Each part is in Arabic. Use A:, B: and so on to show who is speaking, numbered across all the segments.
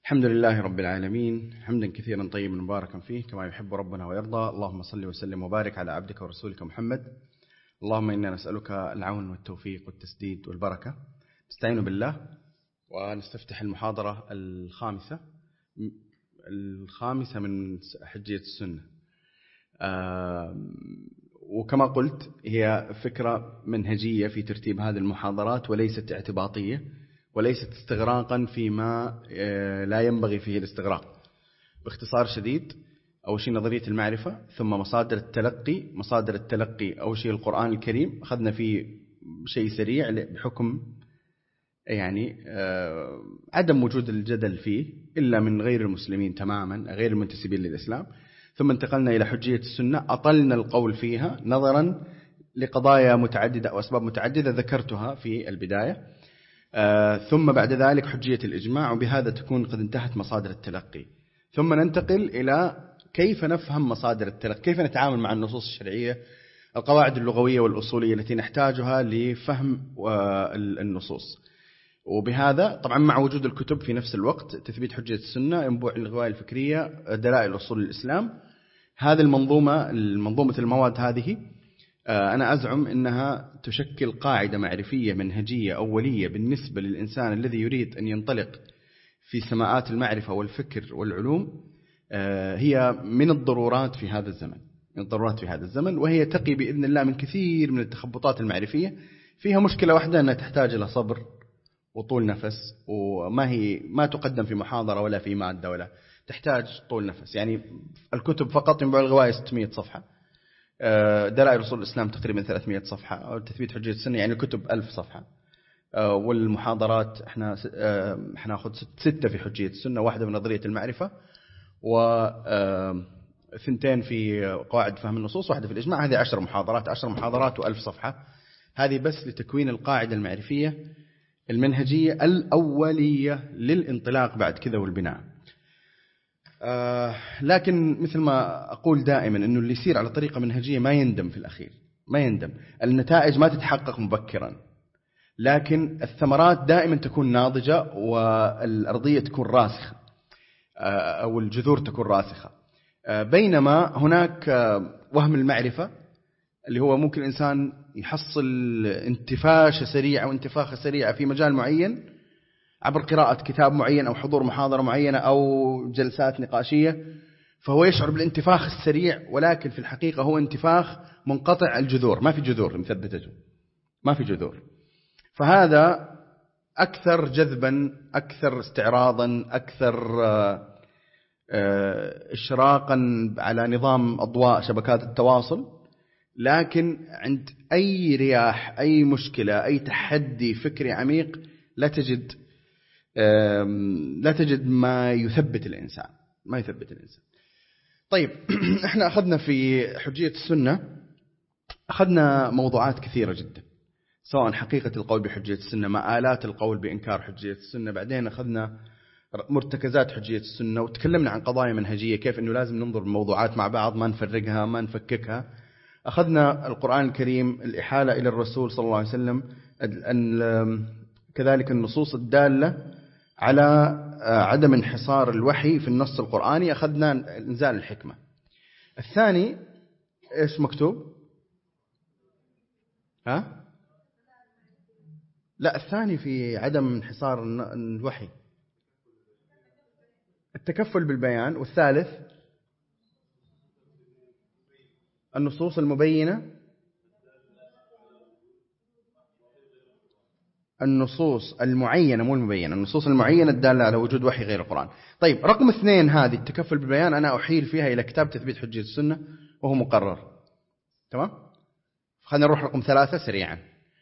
A: الحمد لله رب العالمين، حمدا كثيرا طيبا مباركا فيه كما يحب ربنا ويرضى. اللهم صل وسلم وبارك على عبدك ورسولك محمد. اللهم إنا نسألك العون والتوفيق والتسديد والبركة. نستعين بالله ونستفتح المحاضرة الخامسة من حجية السنة. وكما قلت هي فكرة منهجية في ترتيب هذه المحاضرات وليست اعتباطية وليست استغراقا فيما لا ينبغي فيه الاستغراق. باختصار شديد، أول شيء نظرية المعرفة، ثم مصادر التلقي. مصادر التلقي أول شيء القرآن الكريم، أخذنا فيه شيء سريع بحكم عدم وجود الجدل فيه إلا من غير المسلمين تماما، غير المنتسبين للإسلام. ثم انتقلنا إلى حجية السنة، أطلنا القول فيها نظرا لقضايا متعددة وأسباب متعددة ذكرتها في البداية. ثم بعد ذلك حجية الإجماع، وبهذا تكون قد انتهت مصادر التلقي. ثم ننتقل إلى كيف نفهم مصادر التلقي، كيف نتعامل مع النصوص الشرعية، القواعد اللغوية والأصولية التي نحتاجها لفهم النصوص. وبهذا طبعا مع وجود الكتب في نفس الوقت، تثبيت حجية السنة، ينبوع الغواية الفكرية، دلائل أصول الإسلام. هذه المنظومة المواد هذه أنا أزعم أنها تشكل قاعدة معرفية منهجية أولية بالنسبة للإنسان الذي يريد أن ينطلق في سماءات المعرفة والفكر والعلوم. هي من الضرورات في هذا الزمن، وهي تقي بإذن الله من كثير من التخبطات المعرفية. فيها مشكلة واحدة، أنها تحتاج إلى صبر وطول نفس، ما تقدم في محاضرة ولا في مادة، ولا تحتاج طول نفس. يعني الكتب فقط ينبوع الغواية 600 صفحة، دلائل أصول الإسلام تقريبا 300 صفحة، أو تثبيت حجية السنة يعني الكتب 1000 صفحة. والمحاضرات احنا ناخذ 6 في حجية السنة، واحدة من نظرية المعرفة، وثنتين في قواعد فهم النصوص، واحدة في الإجماع. هذه 10 محاضرات و1000 صفحة. هذه بس لتكوين القاعدة المعرفية المنهجية الأولية للانطلاق بعد كذا والبناء. لكن مثل ما أقول دائما أنه اللي يصير على طريقة منهجية ما يندم في الأخير، ما يندم. النتائج ما تتحقق مبكرا، لكن الثمرات دائما تكون ناضجة، والأرضية تكون راسخة، أو الجذور تكون راسخة. بينما هناك وهم المعرفة اللي هو ممكن الإنسان يحصل انتفاشة سريعة وانتفاخة سريعة في مجال معين عبر قراءة كتاب معين أو حضور محاضرة معينة أو جلسات نقاشية، فهو يشعر بالانتفاخ السريع، ولكن في الحقيقة هو انتفاخ منقطع الجذور، ما في جذور مثبتة، ما في جذور. فهذا أكثر جذبا، أكثر استعراضا، أكثر إشراقا على نظام أضواء شبكات التواصل. لكن عند أي رياح، أي مشكلة، أي تحدي فكري عميق لا تجد ما يثبت الإنسان. طيب احنا أخذنا في حجية السنة، أخذنا موضوعات كثيرة جدا، سواء حقيقة القول بحجية السنة، مآلات القول بإنكار حجية السنة. بعدين أخذنا مرتكزات حجية السنة، وتكلمنا عن قضايا منهجية، كيف أنه لازم ننظر الموضوعات مع بعض، ما نفرقها، ما نفككها. أخذنا القرآن الكريم، الإحالة إلى الرسول صلى الله عليه وسلم، كذلك النصوص الدالة على عدم انحصار الوحي في النص القرآني. أخذنا إنزال الحكمة. الثاني إيش مكتوب؟ لا، الثاني في عدم انحصار الوحي، التكفل بالبيان. والثالث النصوص المبينة، النصوص المعينة مو المبينة، النصوص المعينة الدالة على وجود وحي غير القرآن. طيب رقم 2 هذه التكفل بالبيان أنا أحيل فيها إلى كتاب تثبيت حجية السنة، وهو مقرر. تمام. خلينا نروح رقم 3 سريعا.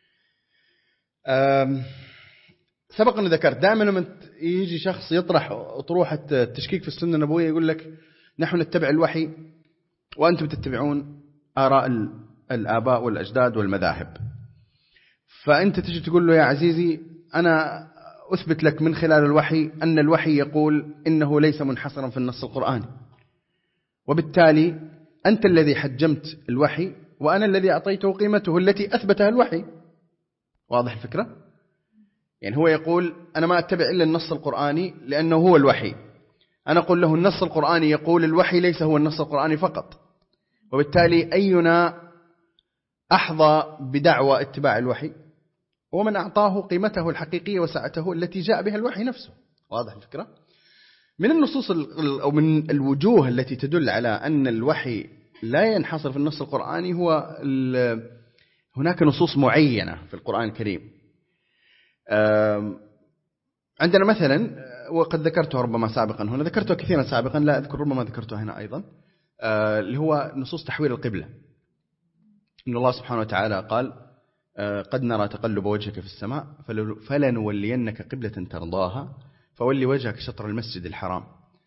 A: سبق أن ذكرت دائما لما يجي شخص يطرح أطروحة التشكيك في السنة النبوية يقول لك نحن نتبع الوحي وأنتم تتبعون آراء الآباء والأجداد والمذاهب. فأنت تجي تقول له يا عزيزي أنا أثبت لك من خلال الوحي أن الوحي يقول إنه ليس منحصرا في النص القرآني، وبالتالي أنت الذي حجمت الوحي وأنا الذي أعطيته قيمته التي أثبتها الوحي. واضح الفكرة؟ يعني هو يقول أنا ما أتبع إلا النص القرآني لأنه هو الوحي. أنا أقول له النص القرآني يقول الوحي ليس هو النص القرآني فقط، وبالتالي أينا أحظى بدعوى اتباع الوحي؟ ومن أعطاه قيمته الحقيقية وسعته التي جاء بها الوحي نفسه. واضح الفكرة؟ من النصوص أو من الوجوه التي تدل على أن الوحي لا ينحصر في النص القرآني هناك نصوص معينة في القرآن الكريم. عندنا مثلا، وقد ذكرته ربما سابقا هنا، ذكرته كثيرا سابقا، لا أذكر ربما ذكرته هنا أيضا، اللي هو نصوص تحويل القبلة. إن الله سبحانه وتعالى قال قد نرى تقلب وجهك في السماء فلنولينك قبلة ترضاها فولي وجهك شطر المسجد الحرام.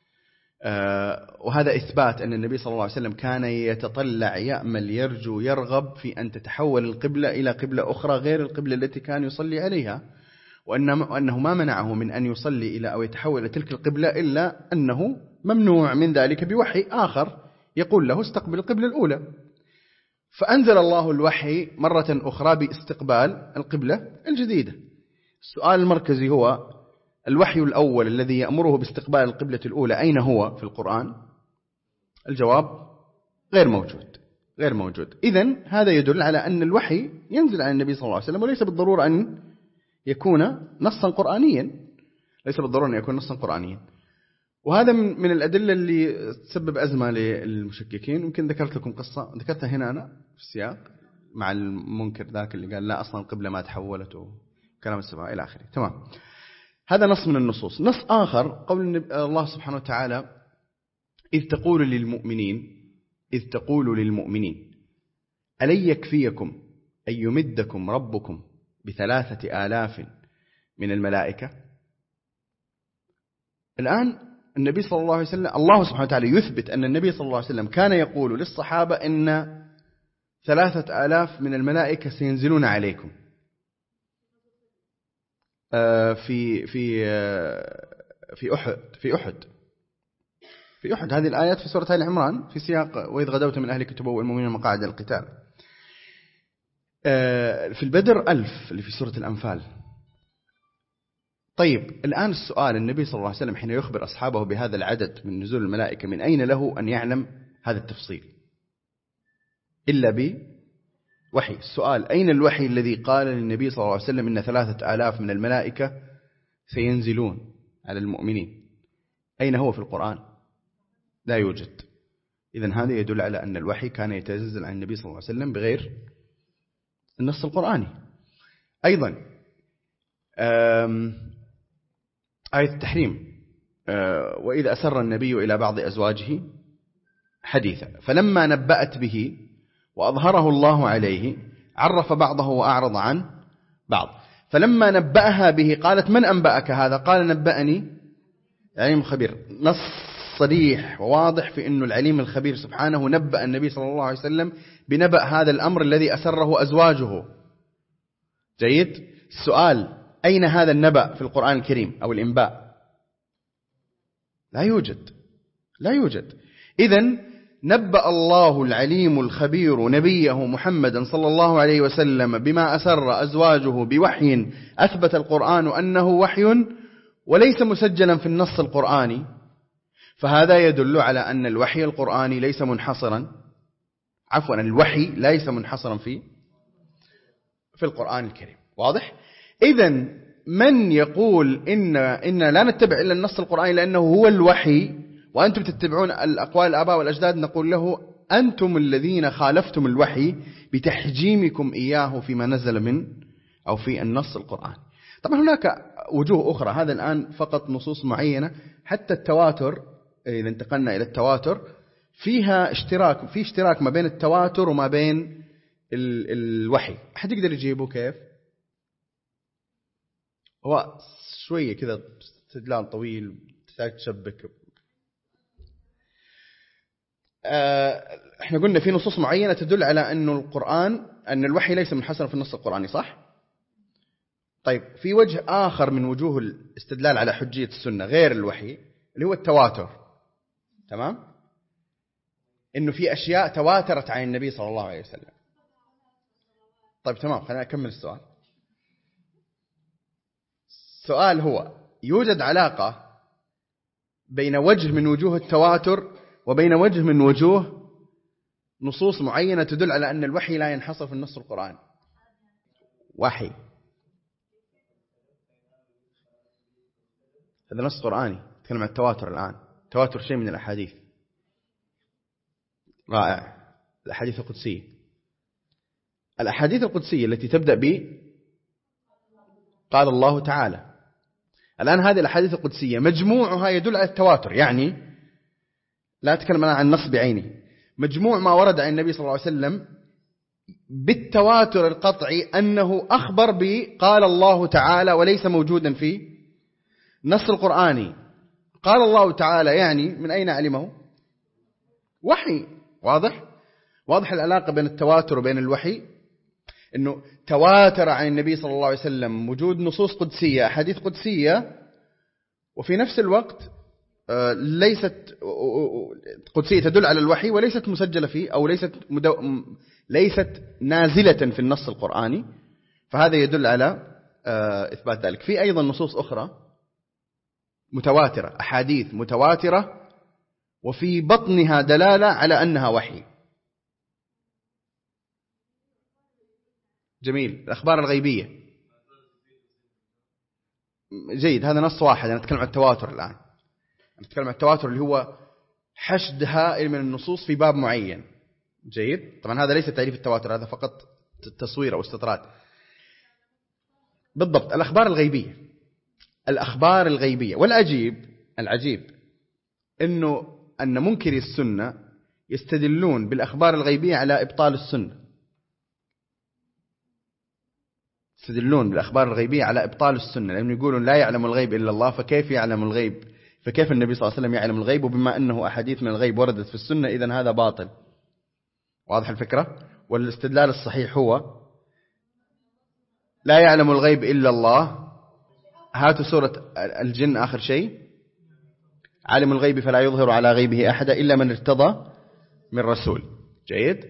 A: وهذا إثبات أن النبي صلى الله عليه وسلم كان يتطلع يأمل يرجو يرغب في أن تتحول القبلة إلى قبلة أخرى غير القبلة التي كان يصلي عليها، وأنه ما منعه من أن يصلي إلى أو يتحول إلى تلك القبلة إلا أنه ممنوع من ذلك بوحي آخر يقول له استقبل القبلة الأولى. فأنزل الله الوحي مرة أخرى باستقبال القبلة الجديدة. السؤال المركزي هو الوحي الأول الذي يأمره باستقبال القبلة الأولى أين هو في القرآن؟ الجواب غير موجود. إذن هذا يدل على أن الوحي ينزل على النبي صلى الله عليه وسلم، وليس بالضرورة أن يكون نصا قرآنيا، وهذا من الأدلة اللي تسبب أزمة للمشككين. يمكن ذكرت لكم قصة ذكرتها هنا أنا في السياق مع المنكر ذاك اللي قال لا أصلا القبلة ما تحولت وكلام السبعة إلى آخره. تمام، هذا نص من النصوص. نص آخر قول الله سبحانه وتعالى إذ تقول للمؤمنين ألن يكفيكم أن يمدكم ربكم ب3,000 من الملائكة. الآن النبي صلى الله عليه وسلم، الله سبحانه وتعالى يثبت أن النبي صلى الله عليه وسلم كان يقول للصحابة إن 3,000 من الملائكة سينزلون عليكم في أحد. هذه الآيات في سورة آل عمران في سياق وإذ غدوت من أهلك تبوئ المؤمنين مقاعد للقتال. في البدر 1000 اللي في سورة الأنفال. طيب الآن السؤال، النبي صلى الله عليه وسلم حين يخبر أصحابه بهذا العدد من نزول الملائكة من أين له أن يعلم هذا التفصيل إلا بوحي؟ السؤال أين الوحي الذي قال للنبي صلى الله عليه وسلم إن 3,000 من الملائكة سينزلون على المؤمنين؟ أين هو في القرآن؟ لا يوجد. إذن هذا يدل على أن الوحي كان يتنزل عن النبي صلى الله عليه وسلم بغير النص القرآني. أيضا آية التحريم وإذا أسر النبي إلى بعض أزواجه حديثا فلما نبأت به وأظهره الله عليه عرف بعضه وأعرض عن بعض. فلما نبأها به قالت من أنبأك هذا؟ قال نبأني العليم الخبير. نص صريح وواضح في أنه العليم الخبير سبحانه نبأ النبي صلى الله عليه وسلم بنبأ هذا الأمر الذي أسره أزواجه. جيد. السؤال أين هذا النبأ في القرآن الكريم أو الإنباء؟ لا يوجد. إذن نبأ الله العليم الخبير نبيه محمدا صلى الله عليه وسلم بما أسر أزواجه بوحي أثبت القرآن أنه وحي وليس مسجلا في النص القرآني. فهذا يدل على أن الوحي القرآني ليس منحصرا، الوحي ليس منحصرا في القرآن الكريم. واضح؟ إذن من يقول إن لا نتبع إلا النص القرآني لأنه هو الوحي وأنتم تتبعون الأقوال الآباء والأجداد، نقول له أنتم الذين خالفتم الوحي بتحجيمكم إياه فيما نزل من أو في النص القرآني. طبعا هناك وجوه أخرى، هذا الآن فقط نصوص معينة. حتى التواتر، إذا انتقلنا إلى التواتر، فيها اشتراك ما بين التواتر وما بين الوحي. أحد يقدر يجيبه كيف؟ هو شوية كذا استدلال طويل تحتاج تشبك. احنا قلنا في نصوص معينة تدل على أن الوحي ليس منحصرا في النص القرآني، صح؟ طيب في وجه آخر من وجوه الاستدلال على حجية السنة غير الوحي اللي هو التواتر. تمام؟ إنه في أشياء تواترت عن النبي صلى الله عليه وسلم. طيب تمام، خلينا أكمل السؤال. السؤال هو يوجد علاقة بين وجه من وجوه التواتر وبين وجه من وجوه نصوص معينة تدل على أن الوحي لا ينحصر في النص القرآني؟ وحي، هذا نص قرآني. نتكلم عن التواتر الآن. التواتر شيء من الأحاديث. رائع. الأحاديث القدسية، الأحاديث القدسية التي تبدأ قال الله تعالى. الآن هذه الأحاديث القدسية مجموعها يدل على التواتر، يعني لا أتكلم أنا عن نص بعينه، مجموع ما ورد عن النبي صلى الله عليه وسلم بالتواتر القطعي أنه أخبر قال الله تعالى، وليس موجودا في نص القرآني. قال الله تعالى يعني من أين علمه؟ وحي. واضح العلاقة بين التواتر وبين الوحي، أنه تواتر عن النبي صلى الله عليه وسلم وجود نصوص قدسية، أحاديث قدسية، وفي نفس الوقت ليست قدسية تدل على الوحي وليست مسجلة فيه، أو ليست نازلة في النص القرآني، فهذا يدل على إثبات ذلك. في أيضا نصوص أخرى متواترة، أحاديث متواترة وفي بطنها دلالة على أنها وحي. جميل. الأخبار الغيبية، جيد، هذا نص واحد. أنا أتكلم عن التواتر الآن. نتكلم عن التواتر اللي هو حشد هائل من النصوص في باب معين. جيد. طبعا هذا ليس تعريف التواتر، هذا فقط تصوير أو استطراد. بالضبط. الأخبار الغيبية. والعجيب أن منكري السنة يستدلون بالأخبار الغيبية على إبطال السنة. يستدلون بالأخبار الغيبية على إبطال السنة، لأنهم يقولون لا يعلم الغيب إلا الله، فكيف يعلم الغيب؟ فكيف النبي صلى الله عليه وسلم يعلم الغيب؟ وبما أنه أحاديث من الغيب وردت في السنة إذن هذا باطل. واضح الفكرة؟ والاستدلال الصحيح هو لا يعلم الغيب إلا الله. هاتوا سورة الجن آخر شيء، عالم الغيب فلا يظهر على غيبه أحدا إلا من ارتضى من رسول. جيد.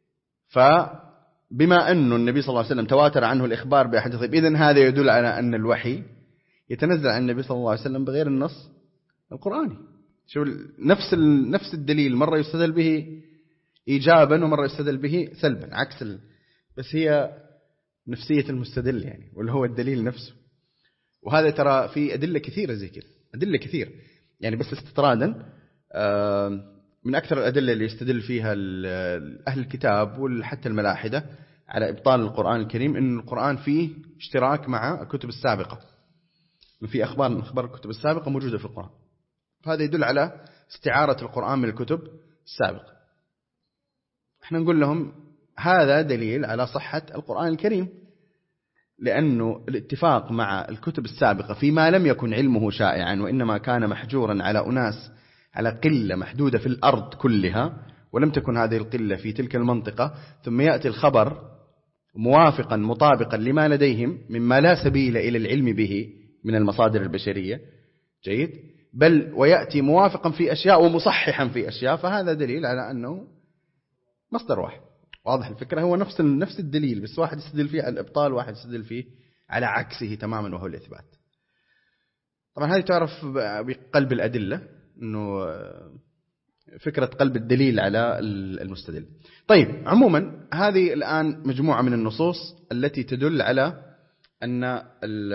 A: فبما أن النبي صلى الله عليه وسلم تواتر عنه الإخبار بأحاديث الغيب، إذن هذا يدل على أن الوحي يتنزل عن النبي صلى الله عليه وسلم بغير النص القرآني. شوف نفس الدليل، مرة يستدل به إيجابا ومرة يستدل به سلبا، عكس بس هي نفسية المستدل يعني، واللي هو الدليل نفسه. وهذا ترى في أدلة كثيرة زي كذا، أدلة كثير يعني. بس استطرادا، من أكثر الأدلة اللي يستدل فيها أهل الكتاب وحتى الملاحدة على إبطال القرآن الكريم، إن القرآن فيه اشتراك مع الكتب السابقة، في أخبار الكتب السابقة موجودة في القرآن. هذا يدل على استعارة القرآن من الكتب السابقة. احنا نقول لهم هذا دليل على صحة القرآن الكريم، لأنه الاتفاق مع الكتب السابقة فيما لم يكن علمه شائعا، وإنما كان محجورا على أناس، على قلة محدودة في الأرض كلها، ولم تكن هذه القلة في تلك المنطقة، ثم يأتي الخبر موافقا مطابقا لما لديهم مما لا سبيل إلى العلم به من المصادر البشرية. جيد. بل ويأتي موافقا في أشياء ومصححا في أشياء، فهذا دليل على أنه مصدر واحد. واضح الفكرة؟ هو نفس الدليل، بس واحد يستدل فيه على الإبطال، واحد يستدل فيه على عكسه تماما وهو الإثبات. طبعا هذه تعرف بقلب الأدلة، أنه فكرة قلب الدليل على المستدل. طيب، عموما هذه الآن مجموعة من النصوص التي تدل على أن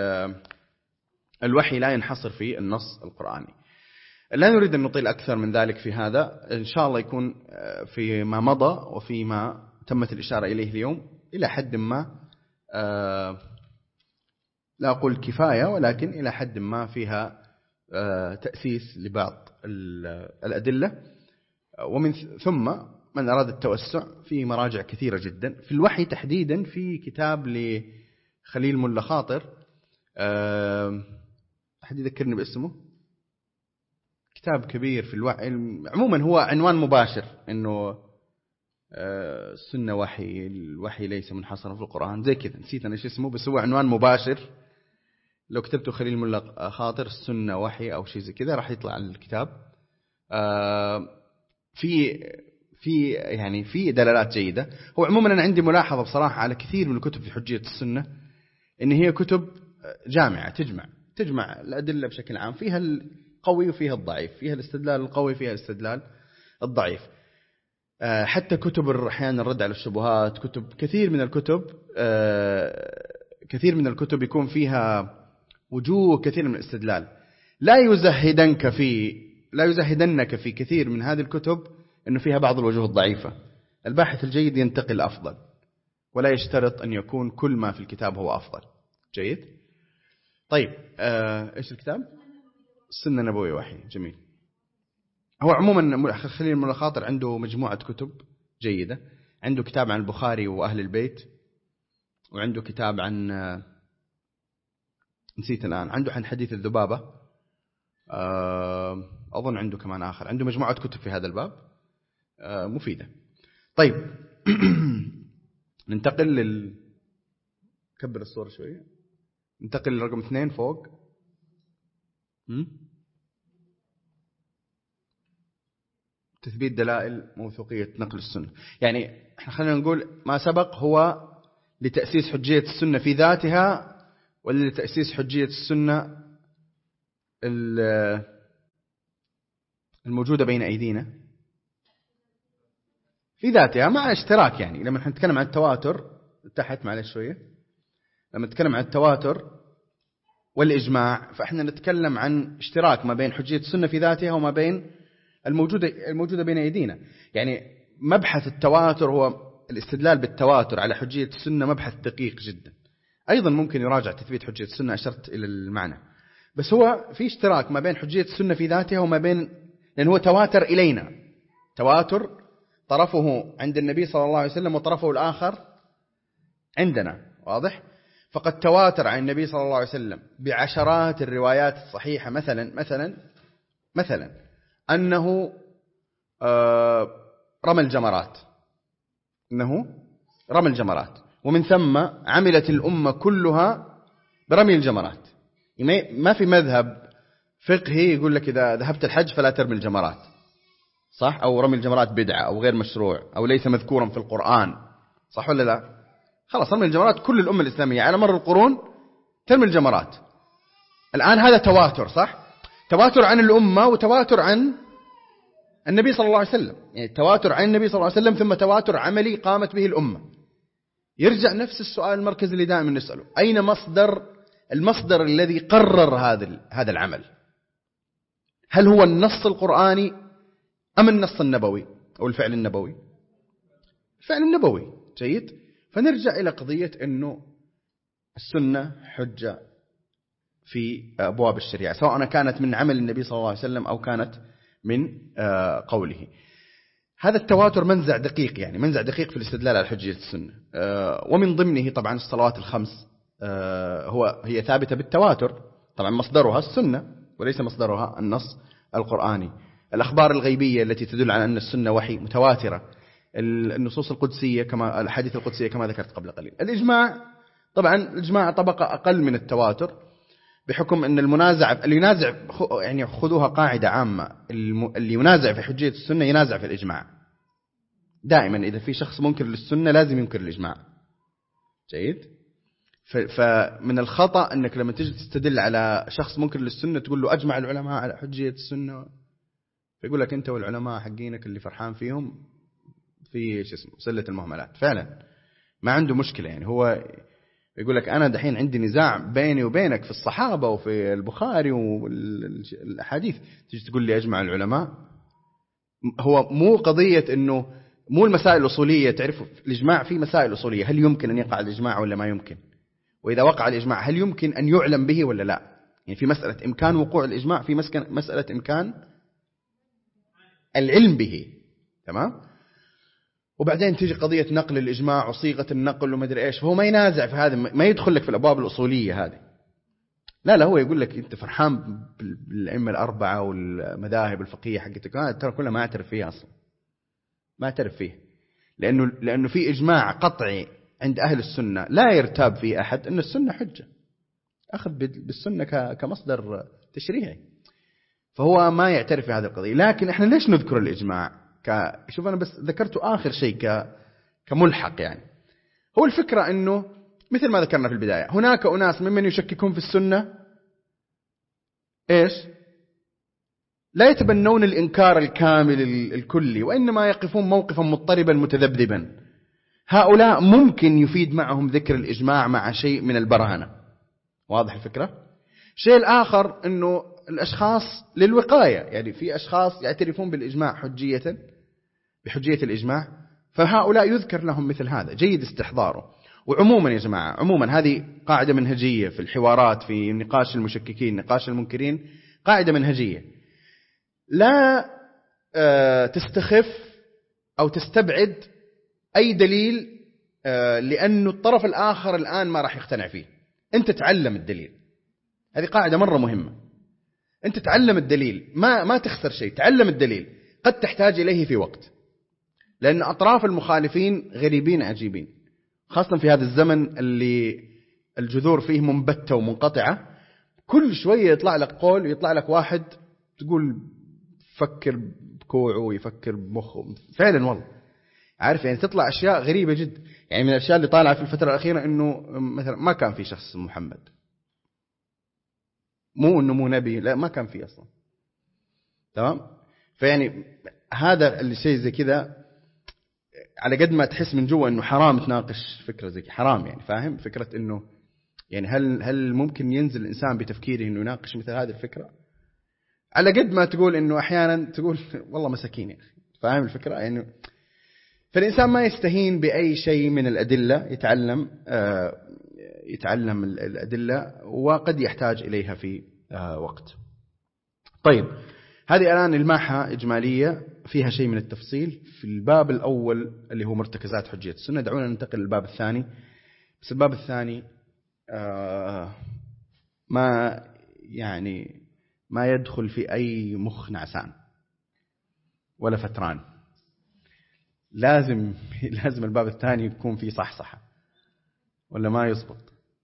A: الوحي لا ينحصر في النص القرآني. لا نريد أن نطيل أكثر من ذلك في هذا، إن شاء الله يكون فيما مضى وفيما تمت الإشارة إليه اليوم إلى حد ما، لا أقول كفاية، ولكن إلى حد ما فيها تأسيس لبعض الأدلة. ومن ثم من أراد التوسع في مراجع كثيرة جدا في الوحي تحديدا، في كتاب لخليل ملا خاطر، أحد يذكرني باسمه، كتاب كبير في الوحي. عموما هو عنوان مباشر إنه السنة وحي، الوحي ليس منحصرا في القرآن، زي كذا، نسيت أنا إيش اسمه، بس هو عنوان مباشر. لو كتبته خليل ملا خاطر السنة وحي أو شيء زي كذا راح يطلع على الكتاب. في دلالات جيدة. هو عموما أنا عندي ملاحظة بصراحة على كثير من الكتب في حجية السنة، إن هي كتب جامعة تجمع الأدلة بشكل عام، فيها القوي وفيها الضعيف، فيها الاستدلال القوي فيها الاستدلال الضعيف. حتى كتب أحيانا الرد على الشبهات، كثير من الكتب يكون فيها وجوه كثير من الاستدلال. لا يزهدنك في كثير من هذه الكتب أنه فيها بعض الوجوه الضعيفة. الباحث الجيد ينتقي الأفضل، ولا يشترط أن يكون كل ما في الكتاب هو أفضل. جيد. طيب إيش الكتاب؟ السنة النبوية وحي. جميل. هو عموما خليل بن الخاطر عنده مجموعة كتب جيدة. عنده كتاب عن البخاري وأهل البيت، وعنده كتاب عن نسيت الآن، عنده عن حديث الذبابة، أظن عنده كمان آخر. عنده مجموعة كتب في هذا الباب مفيدة. طيب ننتقل كبر الصورة شوية، ننتقل لرقم 2 فوق. تثبيت دلائل موثوقية نقل السنة. يعني احنا خلينا نقول ما سبق هو لتأسيس حجية السنة في ذاتها، ولا لتأسيس حجية السنة الموجودة بين أيدينا في ذاتها مع اشتراك. يعني لما نتكلم عن التواتر تحت معلش شوية، لما نتكلم عن التواتر والإجماع فإحنا نتكلم عن اشتراك ما بين حجية السنة في ذاتها وما بين الموجودة بين أيدينا. يعني مبحث التواتر هو الاستدلال بالتواتر على حجية السنة مبحث دقيق جدا. أيضا ممكن يراجع تثبيت حجية السنة، أشرت إلى المعنى، بس هو في اشتراك ما بين حجية السنة في ذاتها وما بين، لأن هو تواتر إلينا، تواتر طرفه عند النبي صلى الله عليه وسلم وطرفه الآخر عندنا، واضح؟ فقد تواتر عن النبي صلى الله عليه وسلم بعشرات الروايات الصحيحة، مثلا أنه رمى الجمرات، ومن ثم عملت الأمة كلها برمي الجمرات. ما في مذهب فقهي يقول لك إذا ذهبت الحج فلا ترمي الجمرات، صح؟ أو رمي الجمرات بدعة أو غير مشروع أو ليس مذكورا في القرآن، صح ولا لا؟ خلاص رمي الجمرات كل الأمة الإسلامية على مر القرون ترمي الجمرات. الآن هذا تواتر، صح؟ تواتر عن الأمة وتواتر عن النبي صلى الله عليه وسلم، يعني تواتر عن النبي صلى الله عليه وسلم ثم تواتر عملي قامت به الأمة. يرجع نفس السؤال المركزي اللي دائما نسأله: أين المصدر الذي قرر هذا العمل؟ هل هو النص القرآني أم النص النبوي أو الفعل النبوي؟ الفعل النبوي. جيد. فنرجع إلى قضية أنه السنة حجة في أبواب الشريعة، سواء كانت من عمل النبي صلى الله عليه وسلم أو كانت من قوله. هذا التواتر منزع دقيق في الاستدلال على حجية السنة. ومن ضمنه طبعا الصلوات الخمس هي ثابتة بالتواتر، طبعا مصدرها السنة وليس مصدرها النص القرآني. الأخبار الغيبية التي تدل على أن السنة وحي متواترة. النصوص القدسية كما الحديث القدسية كما ذكرت قبل قليل. الإجماع، طبعا الإجماع طبقة أقل من التواتر، بحكم أن اللي ينازع، يعني خذوها قاعدة عامة، اللي ينازع في حجية السنة ينازع في الإجماع دائما. إذا في شخص منكر للسنة لازم ينكر الإجماع. جيد. فمن الخطأ أنك لما تجي تستدل على شخص منكر للسنة تقول له أجمع العلماء على حجية السنة، فيقول لك أنت والعلماء حقينك اللي فرحان فيهم في سلة المهملات. فعلا ما عنده مشكلة، يعني هو يقول لك أنا دحين عندي نزاع بيني وبينك في الصحابة وفي البخاري والأحاديث، تيجي تقول لي أجمع العلماء. هو مو قضية أنه مو المسائل الأصولية. تعرفوا الإجماع في مسائل أصولية، هل يمكن أن يقع الإجماع ولا ما يمكن؟ وإذا وقع الإجماع هل يمكن أن يعلم به ولا لا؟ يعني في مسألة إمكان وقوع الإجماع، في مسألة إمكان العلم به. تمام. وبعدين تيجي قضية نقل الإجماع وصيغة النقل وما أدري إيش، فهو ما ينازع في هذا، ما يدخل لك في الأبواب الأصولية هذه. لا هو يقول لك أنت فرحان بالأئمة الأربعة والمذاهب الفقهية حقتك، ترى كلها ما أعترف فيها أصلا، ما أعترف فيه، لأنه في إجماع قطعي عند أهل السنة لا يرتاب فيه أحد أن السنة حجة، أخذ بالسنة كمصدر تشريعي، فهو ما يعترف في هذه القضية. لكن إحنا ليش نذكر الإجماع؟ شوف أنا بس ذكرته آخر شيء كملحق. يعني هو الفكرة أنه مثل ما ذكرنا في البداية، هناك أناس ممن يشككون في السنة إيش؟ لا يتبنون الإنكار الكامل الكلي، وإنما يقفون موقفا مضطربا متذبذبا. هؤلاء ممكن يفيد معهم ذكر الإجماع مع شيء من البرهنة. واضح الفكرة؟ شيء الآخر أنه الأشخاص للوقاية، يعني في أشخاص يعترفون بالإجماع بحجية الإجماع، فهؤلاء يذكر لهم مثل هذا، جيد استحضاره. وعموما يا جماعة، عموما هذه قاعدة منهجية في الحوارات، في نقاش المشككين، نقاش المنكرين، قاعدة منهجية. لا تستخف أو تستبعد أي دليل لأنه الطرف الآخر الآن ما راح يقتنع فيه. أنت تعلم الدليل، هذه قاعدة مرة مهمة. أنت تعلم الدليل، ما تخسر شيء. تعلم الدليل، قد تحتاج إليه في وقت، لأن أطراف المخالفين غريبين عجيبين، خاصة في هذا الزمن اللي الجذور فيه منبتة ومنقطعة. كل شوية يطلع لك قول، يطلع لك واحد تقول فكر بكوعه ويفكر بمخه فعلا والله. عارف يعني تطلع أشياء غريبة جدا. يعني من الأشياء اللي طالعة في الفترة الأخيرة إنه مثلا ما كان في شخص محمد، مو إنه مو نبي، لا ما كان في أصلا. تمام. فيعني هذا الشيء زي كذا، على قد ما تحس من جوا إنه حرام تناقش فكرة زي كذا، حرام يعني، فاهم فكرة إنه يعني هل ممكن ينزل الإنسان بتفكيره إنه يناقش مثل هذه الفكرة؟ على قد ما تقول إنه أحيانا تقول والله مساكين يا أخي، فاهم الفكرة يعني. فالإنسان ما يستهين بأي شيء من الأدلة، يتعلم الأدلة، وقد يحتاج إليها في وقت. طيب، هذه الآن الماحة إجمالية فيها شيء من التفصيل في الباب الأول اللي هو مرتكزات حجية السنة. دعونا ننتقل للباب الثاني. بس الباب الثاني ما يدخل في أي مخ نعسان ولا فتران. لازم الباب الثاني يكون فيه صحصحة، ولا ما يصبط،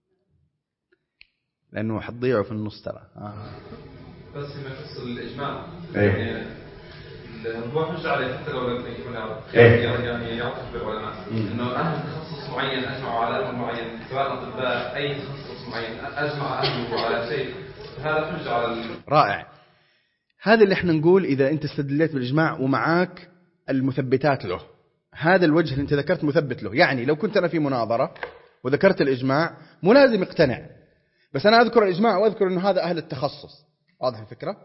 A: لأنه حتضيعه في النص ترى.
B: بس فيما يخص الإجماع،
A: إيه؟
B: يعني هو حجة عليه حتى لو لم يكن يعرف، يعني يعرف بالعلماء إنه أهل تخصص معين أجمعوا على أمر معين، سواء أطباء أي تخصص معين أجمع أهله على شيء، هذا حجة على
A: رائع. هذا اللي احنا نقول إذا أنت استدليت بالإجماع ومعاك المثبتات له، هذا الوجه اللي أنت ذكرت مثبت له. يعني لو كنت أنا في مناظرة وذكرت الإجماع، مو لازم يقتنع، بس أنا أذكر الإجماع وأذكر أنه هذا أهل التخصص. واضح الفكرة؟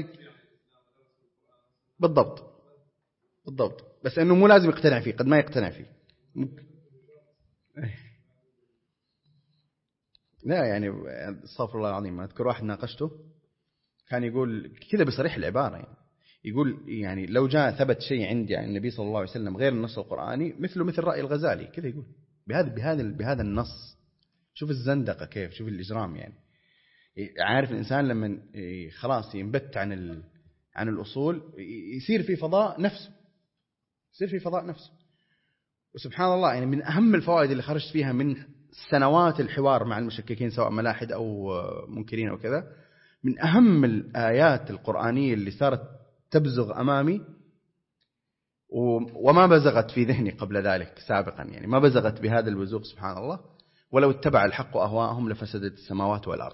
A: بالضبط. بس أنه مو لازم يقتنع فيه، قد ما يقتنع فيه. لا يعني استغفر الله العظيم، أذكر واحد ناقشته كان يقول كذا بصريح العبارة، يعني يقول يعني لو جاء ثبت شيء عندي عن النبي صلى الله عليه وسلم غير النص القرآني مثل رأي الغزالي كذا، يقول بهذا النص. شوف الزندقة كيف، شوف الإجرام. يعني عارف الإنسان لما خلاص ينبت عن الأصول يصير في فضاء نفسه. وسبحان الله، يعني من أهم الفوائد اللي خرجت فيها من سنوات الحوار مع المشككين سواء ملاحد أو منكرين أو كذا، من أهم الآيات القرآنية اللي صارت تبزغ أمامي وما بزغت في ذهني قبل ذلك سابقا، يعني ما بزغت بهذا البزوغ سبحان الله. ولو اتبع الحق أهواءهم لفسدت السماوات والأرض.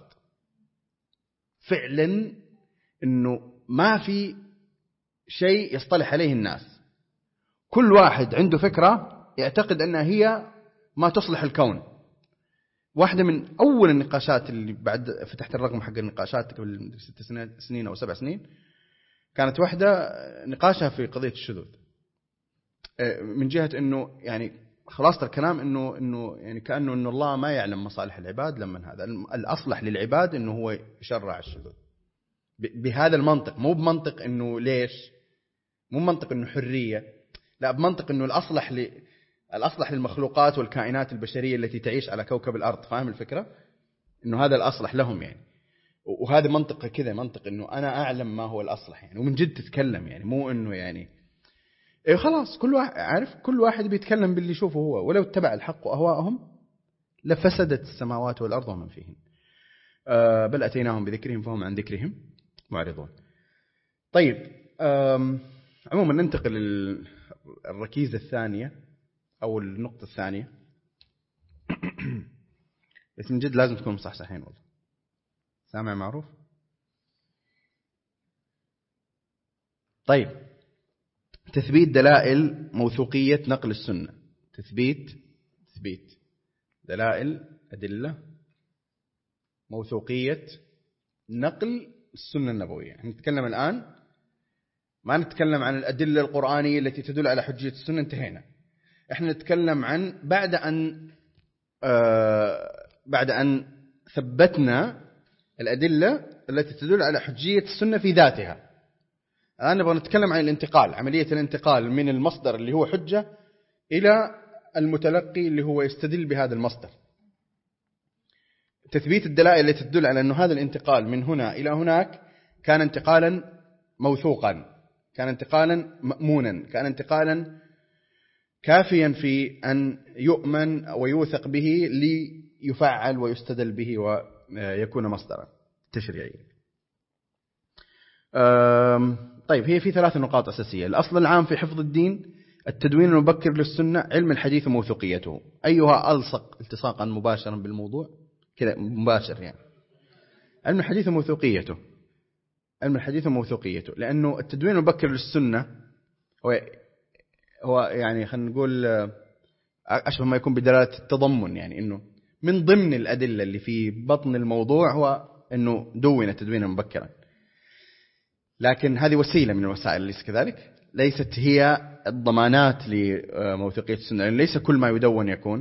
A: فعلا إنه ما في شيء يصطلح عليه الناس، كل واحد عنده فكرة يعتقد أنها هي ما تصلح الكون. واحدة من أول النقاشات اللي بعد فتحت الرقم حق النقاشات قبل 6 سنين أو 7 سنين، كانت واحدة نقاشها في قضية الشذوذ، من جهة أنه يعني خلاصة الكلام أنه يعني كأنه أنه الله ما يعلم مصالح العباد، لما هذا الأصلح للعباد أنه هو يشرع الشذوذ بهذا المنطق، مو بمنطق أنه ليش، مو بمنطق أنه حرية، لا بمنطق أنه الأصلح للمخلوقات والكائنات البشرية التي تعيش على كوكب الأرض. فاهم الفكرة؟ أنه هذا الأصلح لهم يعني. وهذا منطق كذا، منطق أنه أنا أعلم ما هو الأصلح يعني، ومن جد تتكلم يعني، مو أنه يعني خلاص كل واحد عارف، كل واحد بيتكلم باللي يشوفه هو. ولو اتبع الحق أهواءهم لفسدت السماوات والأرض ومن فيهن بل أتيناهم بذكرهم فهم عن ذكرهم معرضون. طيب، عموما ننتقل للركيزة الثانية أو النقطة الثانية. بس من جد لازم تكون مصحصحين والله. سامع معروف؟ طيب، تثبيت دلائل موثوقية نقل السنة. تثبيت دلائل أدلة موثوقية نقل السنة النبوية. نتكلم الآن، ما نتكلم عن الأدلة القرآنية التي تدل على حجية السنة، انتهينا. احنا نتكلم عن بعد أن ثبتنا الأدلة التي تدل على حجية السنة في ذاتها. الآن نبغى نتكلم عن الانتقال، عملية الانتقال من المصدر اللي هو حجة إلى المتلقي اللي هو يستدل بهذا المصدر. تثبيت الدلائل التي تدل على أن هذا الانتقال من هنا إلى هناك كان انتقالا موثوقا، كان انتقالا مأمونا، كان انتقالا كافيا في أن يؤمن ويوثق به ليفعل ويستدل به ويكون مصدرا تشريعيا. طيب، هي في 3 نقاط أساسية. الأصل العام في حفظ الدين التدوين المبكر للسنة، علم الحديث وموثوقيته. أيها ألصق التصاقا مباشرا بالموضوع كذا مباشر، يعني علم الحديث وموثوقيته. علم الحديث وموثوقيته، لأنه التدوين المبكر للسنة هو يعني خلينا نقول أشبه ما يكون بدلالة التضمن، يعني إنه من ضمن الأدلة اللي في بطن الموضوع هو إنه دون تدوينا مبكرا. لكن هذه وسيلة من الوسائل، ليس كذلك، ليست هي الضمانات لموثوقية السنة، لأن ليس كل ما يدون يكون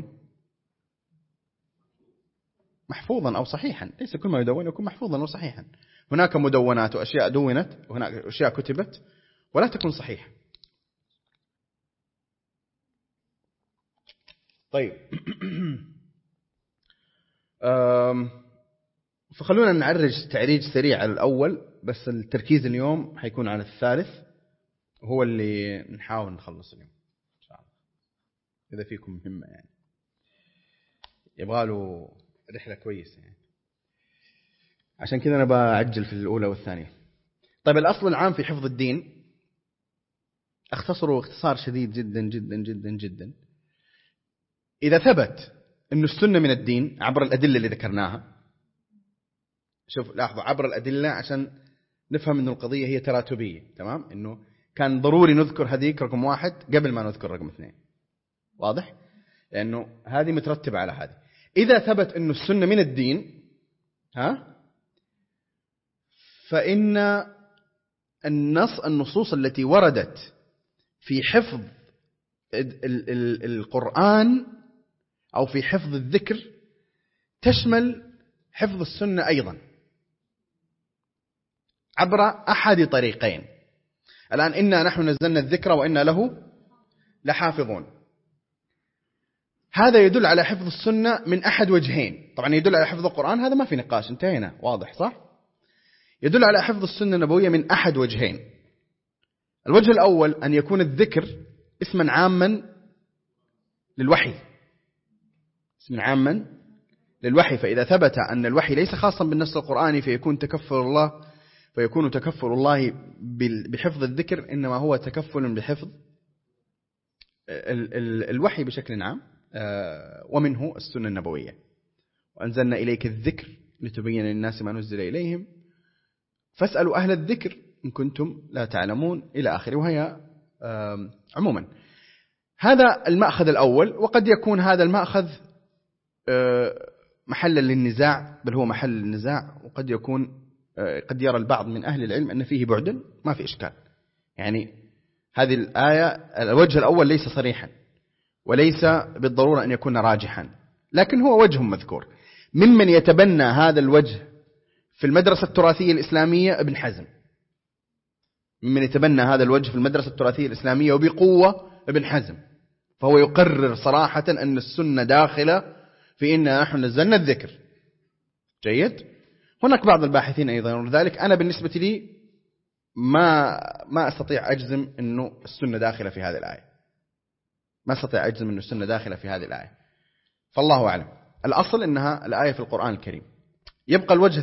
A: محفوظا أو صحيحا. ليس كل ما يدون يكون محفوظا أو صحيحا. هناك مدونات وأشياء دونت، وهناك أشياء كتبت ولا تكون صحيحة. طيب، فخلونا نعرج تعريج سريع على الأول، بس التركيز اليوم حيكون على الثالث، هو اللي نحاول نخلص اليوم إن شاء الله، إذا فيكم مهمة يعني يبغى له رحلة كويسة يعني. عشان كذا أنا بعجل في الأولى والثانية. طيب، الأصل العام في حفظ الدين اختصره اختصار شديد جدا جدا جدا جدا. إذا ثبت أن السنة من الدين عبر الأدلة اللي ذكرناها، شوف لاحظوا، عبر الأدلة عشان نفهم أن القضية هي تراتبية، تمام؟ أنه كان ضروري نذكر هذيك رقم 1 قبل ما نذكر رقم 2، واضح؟ لأنه هذه مترتبة على هذه. إذا ثبت أن السنة من الدين، فإن النصوص التي وردت في حفظ القرآن أو في حفظ الذكر تشمل حفظ السنة أيضا عبر أحد طريقين. الآن إنا نحن نزلنا الذكر وإنا له لحافظون، هذا يدل على حفظ السنة من أحد وجهين. طبعا يدل على حفظ القرآن، هذا ما في نقاش، انتهينا، واضح صح؟ يدل على حفظ السنة النبوية من أحد وجهين. الوجه الأول أن يكون الذكر اسما عاما للوحي، اسما عاما للوحي، فإذا ثبت أن الوحي ليس خاصا بالنص القرآني فيكون تكفل الله بحفظ الذكر إنما هو تكفل بحفظ الوحي بشكل عام، ومنه السنة النبوية. وأنزلنا إليك الذكر لتبين للناس ما نزل إليهم فاسألوا أهل الذكر إن كنتم لا تعلمون إلى آخره. وهي عموما هذا المأخذ الأول، وقد يكون هذا المأخذ محلا للنزاع، بل هو محل للنزاع، وقد يكون قد يرى البعض من أهل العلم أن فيه بعدا، ما في إشكال. يعني هذه الآية الوجه الأول ليس صريحا وليس بالضرورة أن يكون راجحا، لكن هو وجه مذكور. ممن يتبنى هذا الوجه في المدرسة التراثية الإسلامية ابن حزم، ممن يتبنى هذا الوجه في المدرسة التراثية الإسلامية وبقوة ابن حزم، فهو يقرر صراحة أن السنة داخلة في إننا نحن نزلنا الذكر. جيد. هناك بعض الباحثين أيضا يرون ذلك. أنا بالنسبة لي ما أستطيع أجزم أنه السنة داخلة في هذه الآية، ما أستطيع أجزم أنه السنة داخلة في هذه الآية، فالله أعلم. الأصل أنها الآية في القرآن الكريم. يبقى الوجه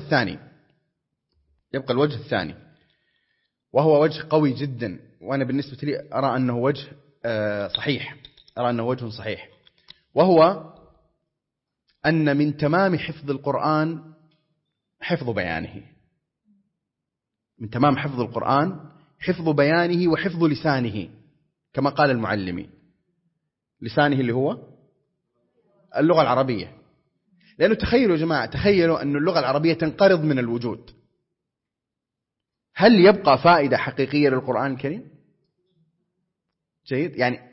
A: الثاني وهو وجه قوي جدا، وأنا بالنسبة لي أرى أنه وجه صحيح، أرى أنه وجه صحيح، وهو أن من تمام حفظ القرآن حفظ بيانه. من تمام حفظ القرآن حفظ بيانه وحفظ لسانه، كما قال المعلمي، لسانه اللي هو اللغة العربية. لأنه تخيلوا يا جماعة، تخيلوا أن اللغة العربية تنقرض من الوجود، هل يبقى فائدة حقيقية للقرآن الكريم؟ جيد، يعني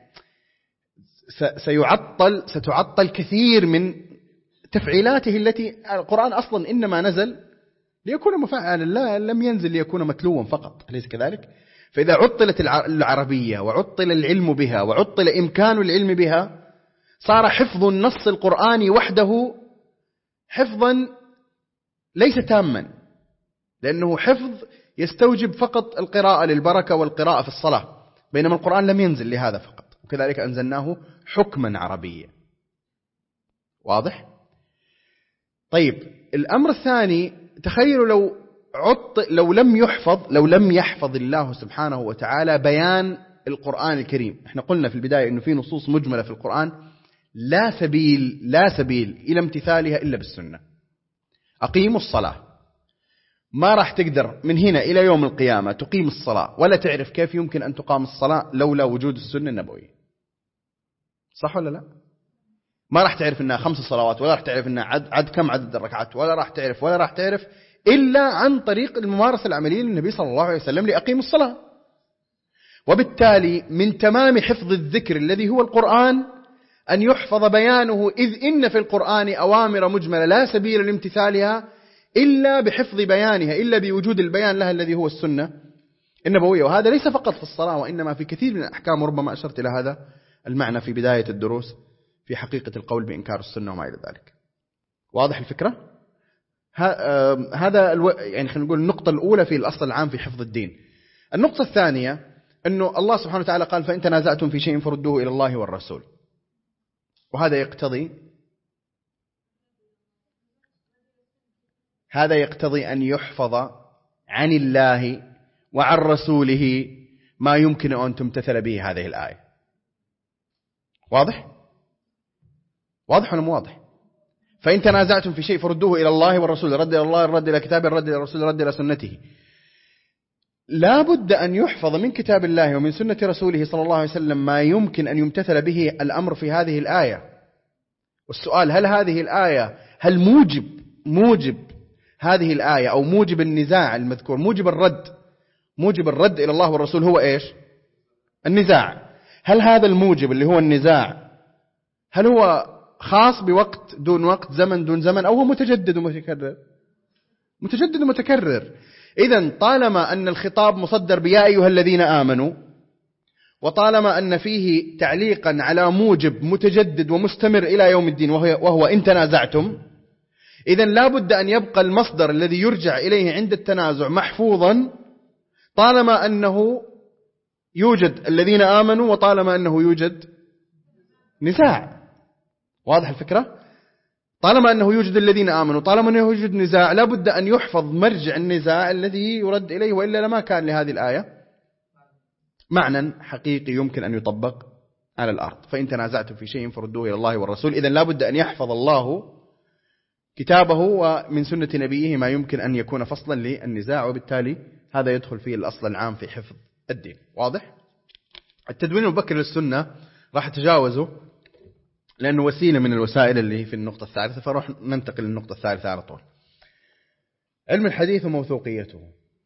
A: ستعطل كثير من تفعيلاته التي القرآن أصلا إنما نزل ليكون مفعلا، لا لم ينزل ليكون متلوا فقط، أليس كذلك؟ فإذا عطلت العربية وعطل العلم بها وعطل إمكان العلم بها، صار حفظ النص القرآني وحده حفظا ليس تاما، لأنه حفظ يستوجب فقط القراءة للبركة والقراءة في الصلاة، بينما القرآن لم ينزل لهذا فقط، وكذلك أنزلناه حكما عربيا. واضح؟ طيب الأمر الثاني، تخيلوا لو لم يحفظ الله سبحانه وتعالى بيان القرآن الكريم. احنا قلنا في البداية انه في نصوص مجملة في القرآن لا سبيل إلى امتثالها إلا بالسنة. أقيموا الصلاة، ما راح تقدر من هنا إلى يوم القيامة تقيم الصلاة ولا تعرف كيف يمكن أن تقام الصلاة لولا وجود السنة النبوية. صح ولا لا؟ ما راح تعرف أنها 5 صلوات، ولا راح تعرف أنها كم عدد الركعات، ولا راح تعرف إلا عن طريق الممارسة العملية للنبي صلى الله عليه وسلم لأقيم الصلاة. وبالتالي من تمام حفظ الذكر الذي هو القرآن أن يحفظ بيانه، إذ إن في القرآن أوامر مجملة لا سبيل لامتثالها إلا بحفظ بيانها، إلا بوجود البيان لها الذي هو السنة النبوية. وهذا ليس فقط في الصلاة، وإنما في كثير من الأحكام، وربما أشرت إلى هذا المعنى في بداية الدروس في حقيقة القول بإنكار السنة وما إلى ذلك. واضح الفكرة؟ هذا يعني خلينا نقول النقطة الأولى في الأصل العام في حفظ الدين. النقطة الثانية أنه الله سبحانه وتعالى قال: فإن تنازعتم في شيء فردوه إلى الله والرسول. وهذا يقتضي أن يحفظ عن الله وعن رسوله ما يمكن أن تمتثل به هذه الآية. واضح ولا مو واضح؟ فإن تنازعتم في شيء فردوه إلى الله والرسول، رد إلى الله، رد إلى كتابه، رد إلى الرسول، رد إلى سنته. لا بد أن يحفظ من كتاب الله ومن سنة رسوله صلى الله عليه وسلم ما يمكن أن يمتثل به الأمر في هذه الآية. والسؤال: هل هذه الآية، هل موجب هذه الآية أو موجب النزاع المذكور، موجب الرد إلى الله والرسول هو إيش؟ النزاع. هل هذا الموجب اللي هو النزاع هل هو خاص بوقت دون وقت، زمن دون زمن، أو هو متجدد ومتكرر؟ إذن طالما أن الخطاب مصدر بيا أيها الذين آمنوا، وطالما أن فيه تعليقا على موجب متجدد ومستمر إلى يوم الدين وهو إن تنازعتم، إذن لا بد أن يبقى المصدر الذي يرجع إليه عند التنازع محفوظا، طالما أنه يوجد الذين آمنوا وطالما أنه يوجد نزاع. واضح الفكرة؟ طالما أنه يوجد الذين آمنوا، طالما أنه يوجد نزاع، لا بد أن يحفظ مرجع النزاع الذي يرد إليه، وإلا لما كان لهذه الآية معنى حقيقي يمكن أن يطبق على الأرض. فإن تنازعتم في شيء فردوه إلى الله والرسول. إذن لا بد أن يحفظ الله كتابه ومن سنة نبيه ما يمكن أن يكون فصلا للنزاع، وبالتالي هذا يدخل فيه الأصل العام في حفظ الدين. واضح؟ التدوين المبكر للسنة راح تجاوزه لأنه وسيلة من الوسائل اللي في النقطة الثالثة، فروح ننتقل للنقطة الثالثة على طول. علم الحديث وموثوقيته.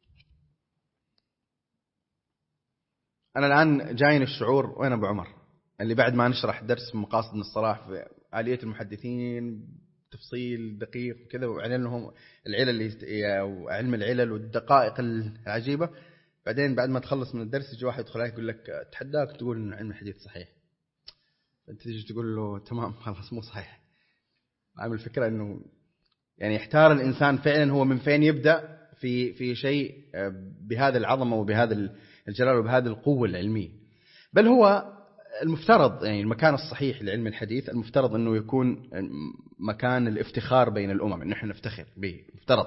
A: أنا الآن جاين الشعور، وين أبو عمر اللي بعد ما نشرح درس مقاصد الصلاح في آلية المحدثين تفصيل دقيق كذا، وعلن لهم العلل وعلم العلل والدقائق العجيبة، بعدين بعد ما تخلص من الدرس يجي واحد يدخل عليك يقول لك تحداك تقول إن علم الحديث صحيح، فأنت تيجي تقول له تمام خلاص مو صحيح. عامل الفكرة إنه يعني يحتار الإنسان فعلا هو من فين يبدأ في شيء بهذا العظمة وبهذا الجلال وبهذه القوة العلمية. بل هو المفترض يعني المكان الصحيح لعلم الحديث المفترض أنه يكون مكان الافتخار بين الأمم، أن نحن نفتخر به، مفترض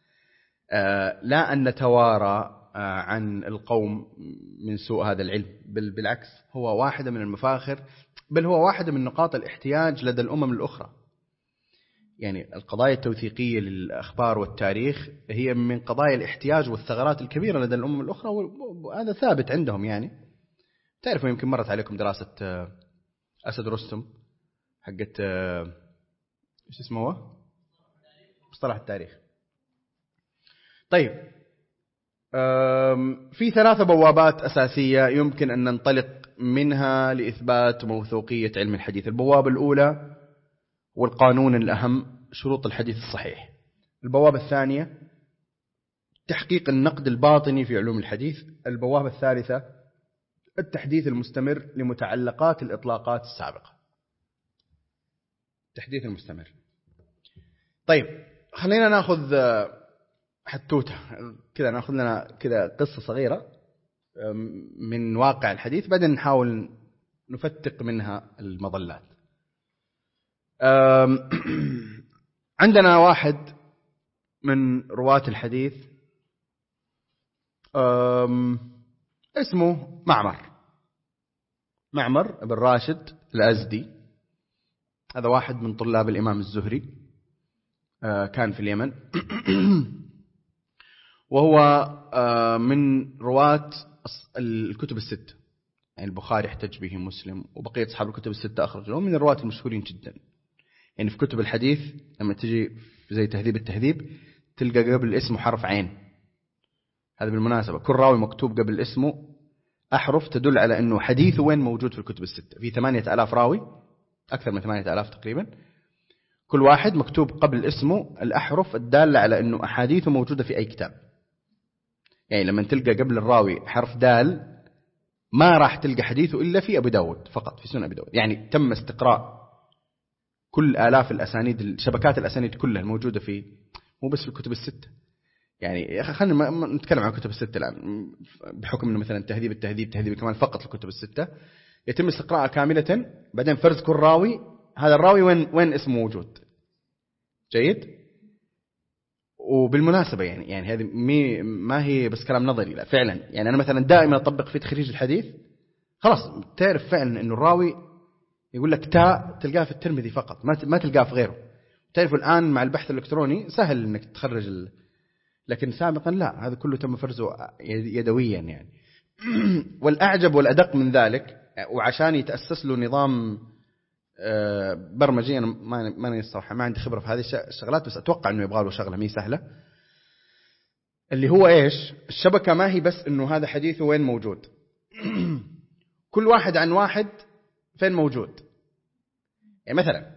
A: لا أن نتوارى عن القوم من سوء هذا العلم، بل بالعكس هو واحدة من المفاخر، بل هو واحدة من نقاط الاحتياج لدى الأمم الأخرى. يعني القضايا التوثيقية للأخبار والتاريخ هي من قضايا الاحتياج والثغرات الكبيرة لدى الأمم الأخرى، وهذا ثابت عندهم. يعني تعرفوا يمكن مرت عليكم دراسة أسد رستم حقت إيش اسمه هو؟ مصطلح التاريخ. طيب، في 3 بوابات أساسية يمكن أن ننطلق منها لإثبات موثوقية علم الحديث. البوابة الأولى والقانون الأهم شروط الحديث الصحيح. البوابة الثانية تحقيق النقد الباطني في علوم الحديث. البوابة الثالثة التحديث المستمر لمتعلقات الإطلاقات السابقة. التحديث المستمر. طيب، خلينا ناخذ حتوتة كذا، ناخذ لنا كذا قصة صغيرة من واقع الحديث، بعدين نحاول نفتق منها المظلات. عندنا واحد من رواة الحديث اسمه معمر بن راشد الأزدي. هذا واحد من طلاب الإمام الزهري، كان في اليمن وهو من رواة الكتب الستة، يعني البخاري احتج به، مسلم وبقية أصحاب الكتب الستة أخرجوا، من الرواة المشهورين جدا. يعني في كتب الحديث لما تجي زي تهذيب التهذيب تلقى قبل اسمه حرف عين. هذا بالمناسبة كل راوي مكتوب قبل اسمه أحرف تدل على أنه حديثه وين موجود في الكتب الستة. في 8000 راوي، أكثر من 8000 تقريبا، كل واحد مكتوب قبل اسمه الأحرف الدالة على أنه أحاديثه موجودة في أي كتاب. يعني لما تلقى قبل الراوي حرف دال ما راح تلقى حديثه إلا في أبو داود فقط، في سنن أبو داود. يعني تم استقراء كل آلاف الأسانيد، شبكات الأسانيد كلها الموجودة في، مو بس في الكتب الستة. يعني خلينا نتكلم عن الكتب الستة الآن، بحكم أنه مثلا تهذيب التهذيب، تهذيب الكمال فقط الكتب الستة يتم استقراءها كاملة، بعدين فرز كل راوي، هذا الراوي وين اسمه موجود. جيد. وبالمناسبة يعني هذه ما هي بس كلام نظري، لا فعلا. يعني أنا مثلا دائما أطبق في تخريج الحديث، خلاص تعرف فعلا أنه الراوي يقول لك تاء تلقاه في الترمذي فقط، ما تلقاه في غيره. تعرفوا الآن مع البحث الإلكتروني سهل أنك تخرج لكن سابقا لا، هذا كله تم فرزه يدويا يعني. والأعجب والأدق من ذلك، وعشان يتأسس له نظام برمجي، أنا ما الصراحة ما عندي خبرة في هذه الشغلات، بس أتوقع أنه يبغى له شغلة مي سهلة، اللي هو إيش؟ الشبكة ما هي بس أنه هذا حديثه وين موجود، كل واحد عن واحد فين موجود. يعني مثلا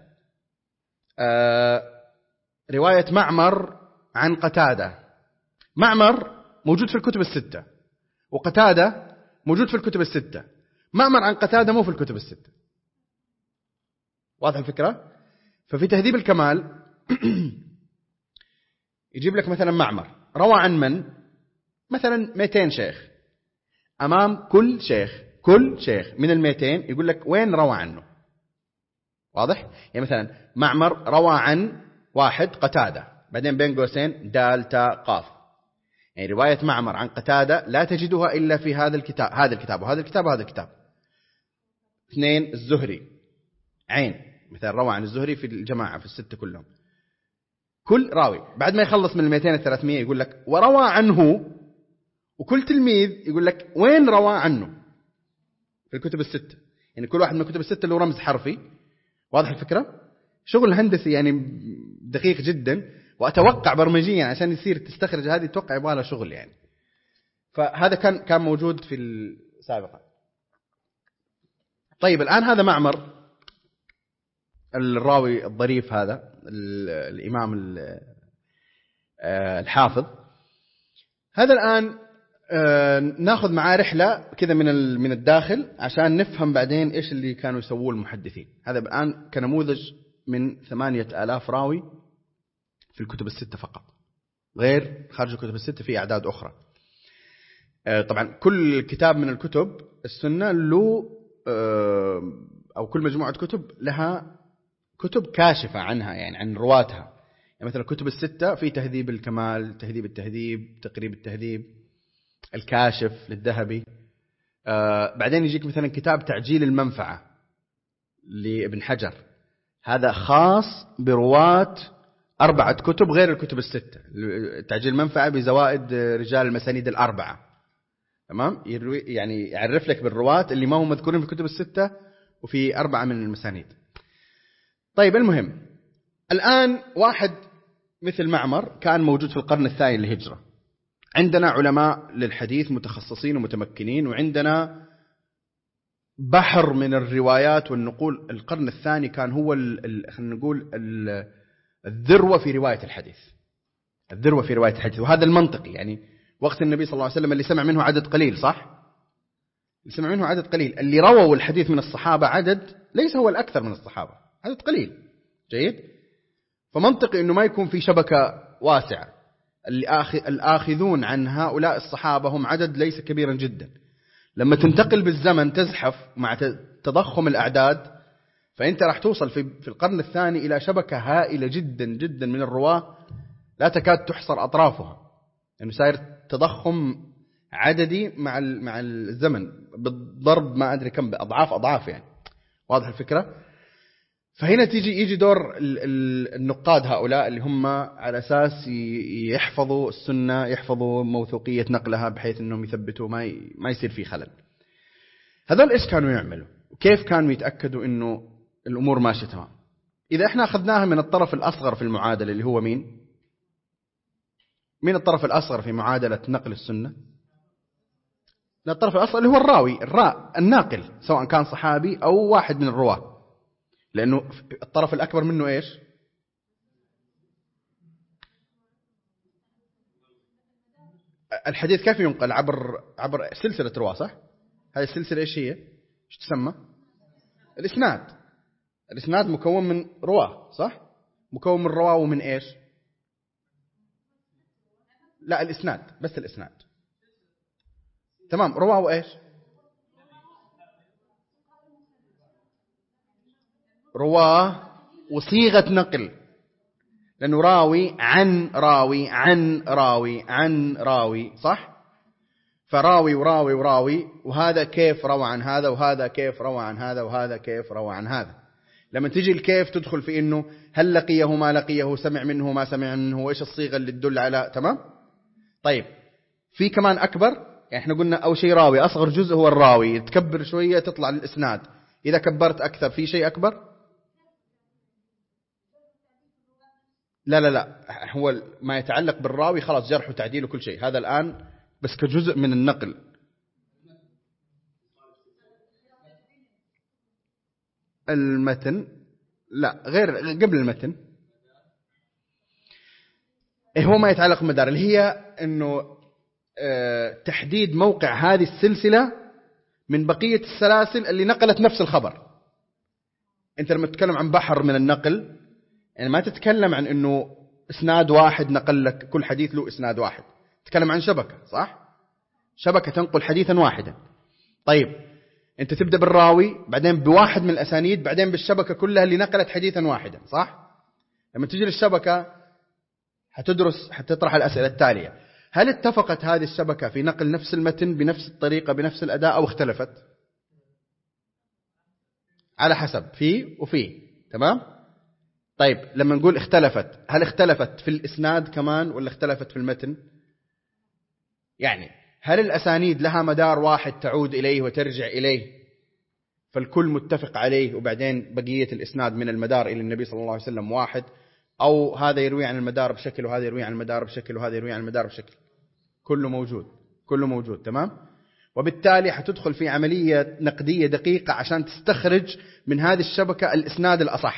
A: رواية معمر عن قتادة، معمر موجود في الكتب الستة، وقتادة موجود في الكتب الستة. معمر عن قتادة مو في الكتب الستة. واضح الفكرة؟ ففي تهذيب الكمال يجيب لك مثلا معمر روى عن من؟ مثلا 200 شيخ، أمام كل شيخ من 200 يقول لك وين روى عنه. واضح؟ يعني مثلا معمر روى عن واحد قتادة، بعدين بين قوسين دال تاء قاف. يعني رواية معمر عن قتادة لا تجدها إلا في هذا الكتاب وهذا الكتاب وهذا الكتاب. 2 الزهري عين، مثلا روى عن الزهري في الجماعة في الستة كلهم. كل راوي بعد ما يخلص من 200 300 يقول لك وروى عنه، وكل تلميذ يقول لك وين روى عنه في الكتب الستة. يعني كل واحد من الكتب الستة له رمز حرفي. واضح الفكرة؟ شغل هندسي يعني دقيق جدا، وأتوقع برمجيا عشان يصير تستخرج هذه أتوقع يبغى له شغل يعني. فهذا كان موجود في السابقة. طيب الآن هذا معمر الراوي الظريف هذا الإمام الحافظ هذا، الآن ناخذ معاه رحلة كذا من الداخل عشان نفهم بعدين إيش اللي كانوا يسووه المحدثين. هذا الآن كنموذج من 8000 راوي في الكتب الستة فقط، غير خارج الكتب الستة في أعداد أخرى. طبعا كل كتاب من الكتب السنة له أو كل مجموعة كتب لها كتب كاشفة عنها، يعني عن رواتها. يعني مثلا الكتب الستة في تهذيب الكمال، تهذيب التهذيب، تقريب التهذيب، الكاشف للذهبي. بعدين يجيك مثلا كتاب تعجيل المنفعة لابن حجر، هذا خاص برواة 4 كتب غير الكتب ال6. تعجيل المنفعة بزوائد رجال المسانيد ال4. تمام، يعني يعرف لك بالرواة اللي ما هم مذكورين في الكتب ال6 وفي 4 من المسانيد. طيب المهم، الآن واحد مثل معمر كان موجود في القرن الثاني للهجرة. عندنا علماء للحديث متخصصين ومتمكنين، وعندنا بحر من الروايات والنقول. القرن الثاني كان هو خلينا نقول الذروة في رواية الحديث، الذروة في رواية الحديث. وهذا المنطقي، يعني وقت النبي صلى الله عليه وسلم اللي سمع منه عدد قليل، صح؟ اللي سمع منه عدد قليل. اللي رووا الحديث من الصحابة عدد ليس هو الأكثر من الصحابة، عدد قليل. جيد. فمنطقي أنه ما يكون في شبكة واسعة. الآخذون عن هؤلاء الصحابة هم عدد ليس كبيرا جدا. لما تنتقل بالزمن تزحف مع تضخم الأعداد، فأنت راح توصل في القرن الثاني إلى شبكة هائلة جدا جدا من الرواة لا تكاد تحصر أطرافها، يعني صاير تضخم عددي مع الزمن بالضرب ما أدري كم، أضعاف يعني. واضح الفكرة؟ فهنا يجي دور النقاد هؤلاء اللي هم على أساس يحفظوا السنة، يحفظوا موثوقية نقلها بحيث أنهم يثبتوا ما يصير فيه خلل. هذول إيش كانوا يعملوا؟ وكيف كانوا يتأكدوا أنه الأمور ماشية تمام؟ إذا إحنا أخذناها من الطرف الأصغر في المعادلة اللي هو مين الطرف الأصغر في معادلة نقل السنة؟ لا، الطرف الأصغر اللي هو الراوي، الناقل، سواء كان صحابي أو واحد من الرواة. لأنه الطرف الأكبر منه إيش؟ الحديث كيف ينقل؟ عبر سلسلة رواة، صح؟ هذه السلسلة إيش هي؟ إيش تسمى؟ الإسناد مكون من رواة، صح؟ مكون من رواه ومن إيش؟ لا، الإسناد، بس الإسناد. تمام، رواه وإيش؟ رواه وصيغة نقل، لأنه راوي عن راوي عن راوي عن راوي، صح؟ فراوي وراوي وراوي، وهذا كيف روى عن هذا، وهذا كيف روى عن هذا، وهذا كيف روى عن هذا. لما تيجي الكيف تدخل في إنه هل لقيه ما لقيه، سمع منه ما سمع منه، وإيش الصيغة اللي تدل على. تمام؟ طيب، في كمان أكبر. يعني احنا قلنا أول شيء راوي، أصغر جزء هو الراوي، تكبر شوية تطلع للإسناد. إذا كبرت أكثر في شيء أكبر؟ لا، هو ما يتعلق بالراوي خلاص جرح وتعديل وكل شيء، هذا الآن بس كجزء من النقل. المتن لا، غير قبل المتن. هو ما يتعلق بالمدار، اللي هي أنه تحديد موقع هذه السلسلة من بقية السلاسل اللي نقلت نفس الخبر. أنت لما تتكلم عن بحر من النقل، يعني ما تتكلم عن أنه إسناد واحد نقل لك كل حديث له إسناد واحد، تتكلم عن شبكة، صح؟ شبكة تنقل حديثا واحدا. طيب، أنت تبدأ بالراوي، بعدين بواحد من الأسانيد، بعدين بالشبكة كلها اللي نقلت حديثا واحدا، صح؟ لما تجي للشبكة حتطرح الأسئلة التالية: هل اتفقت هذه الشبكة في نقل نفس المتن بنفس الطريقة بنفس الأداء، أو اختلفت؟ على حسب، وفي. تمام؟ طيب، لما نقول اختلفت، هل اختلفت في الإسناد كمان ولا اختلفت في المتن؟ يعني هل الأسانيد لها مدار واحد تعود إليه وترجع إليه فالكل متفق عليه، وبعدين بقية الإسناد من المدار إلى النبي صلى الله عليه وسلم واحد، أو هذا يروي عن المدار بشكل وهذا يروي عن المدار بشكل وهذا يروي عن المدار بشكل؟ كله موجود. تمام؟ وبالتالي حتدخل في عملية نقدية دقيقة عشان تستخرج من هذه الشبكة الإسناد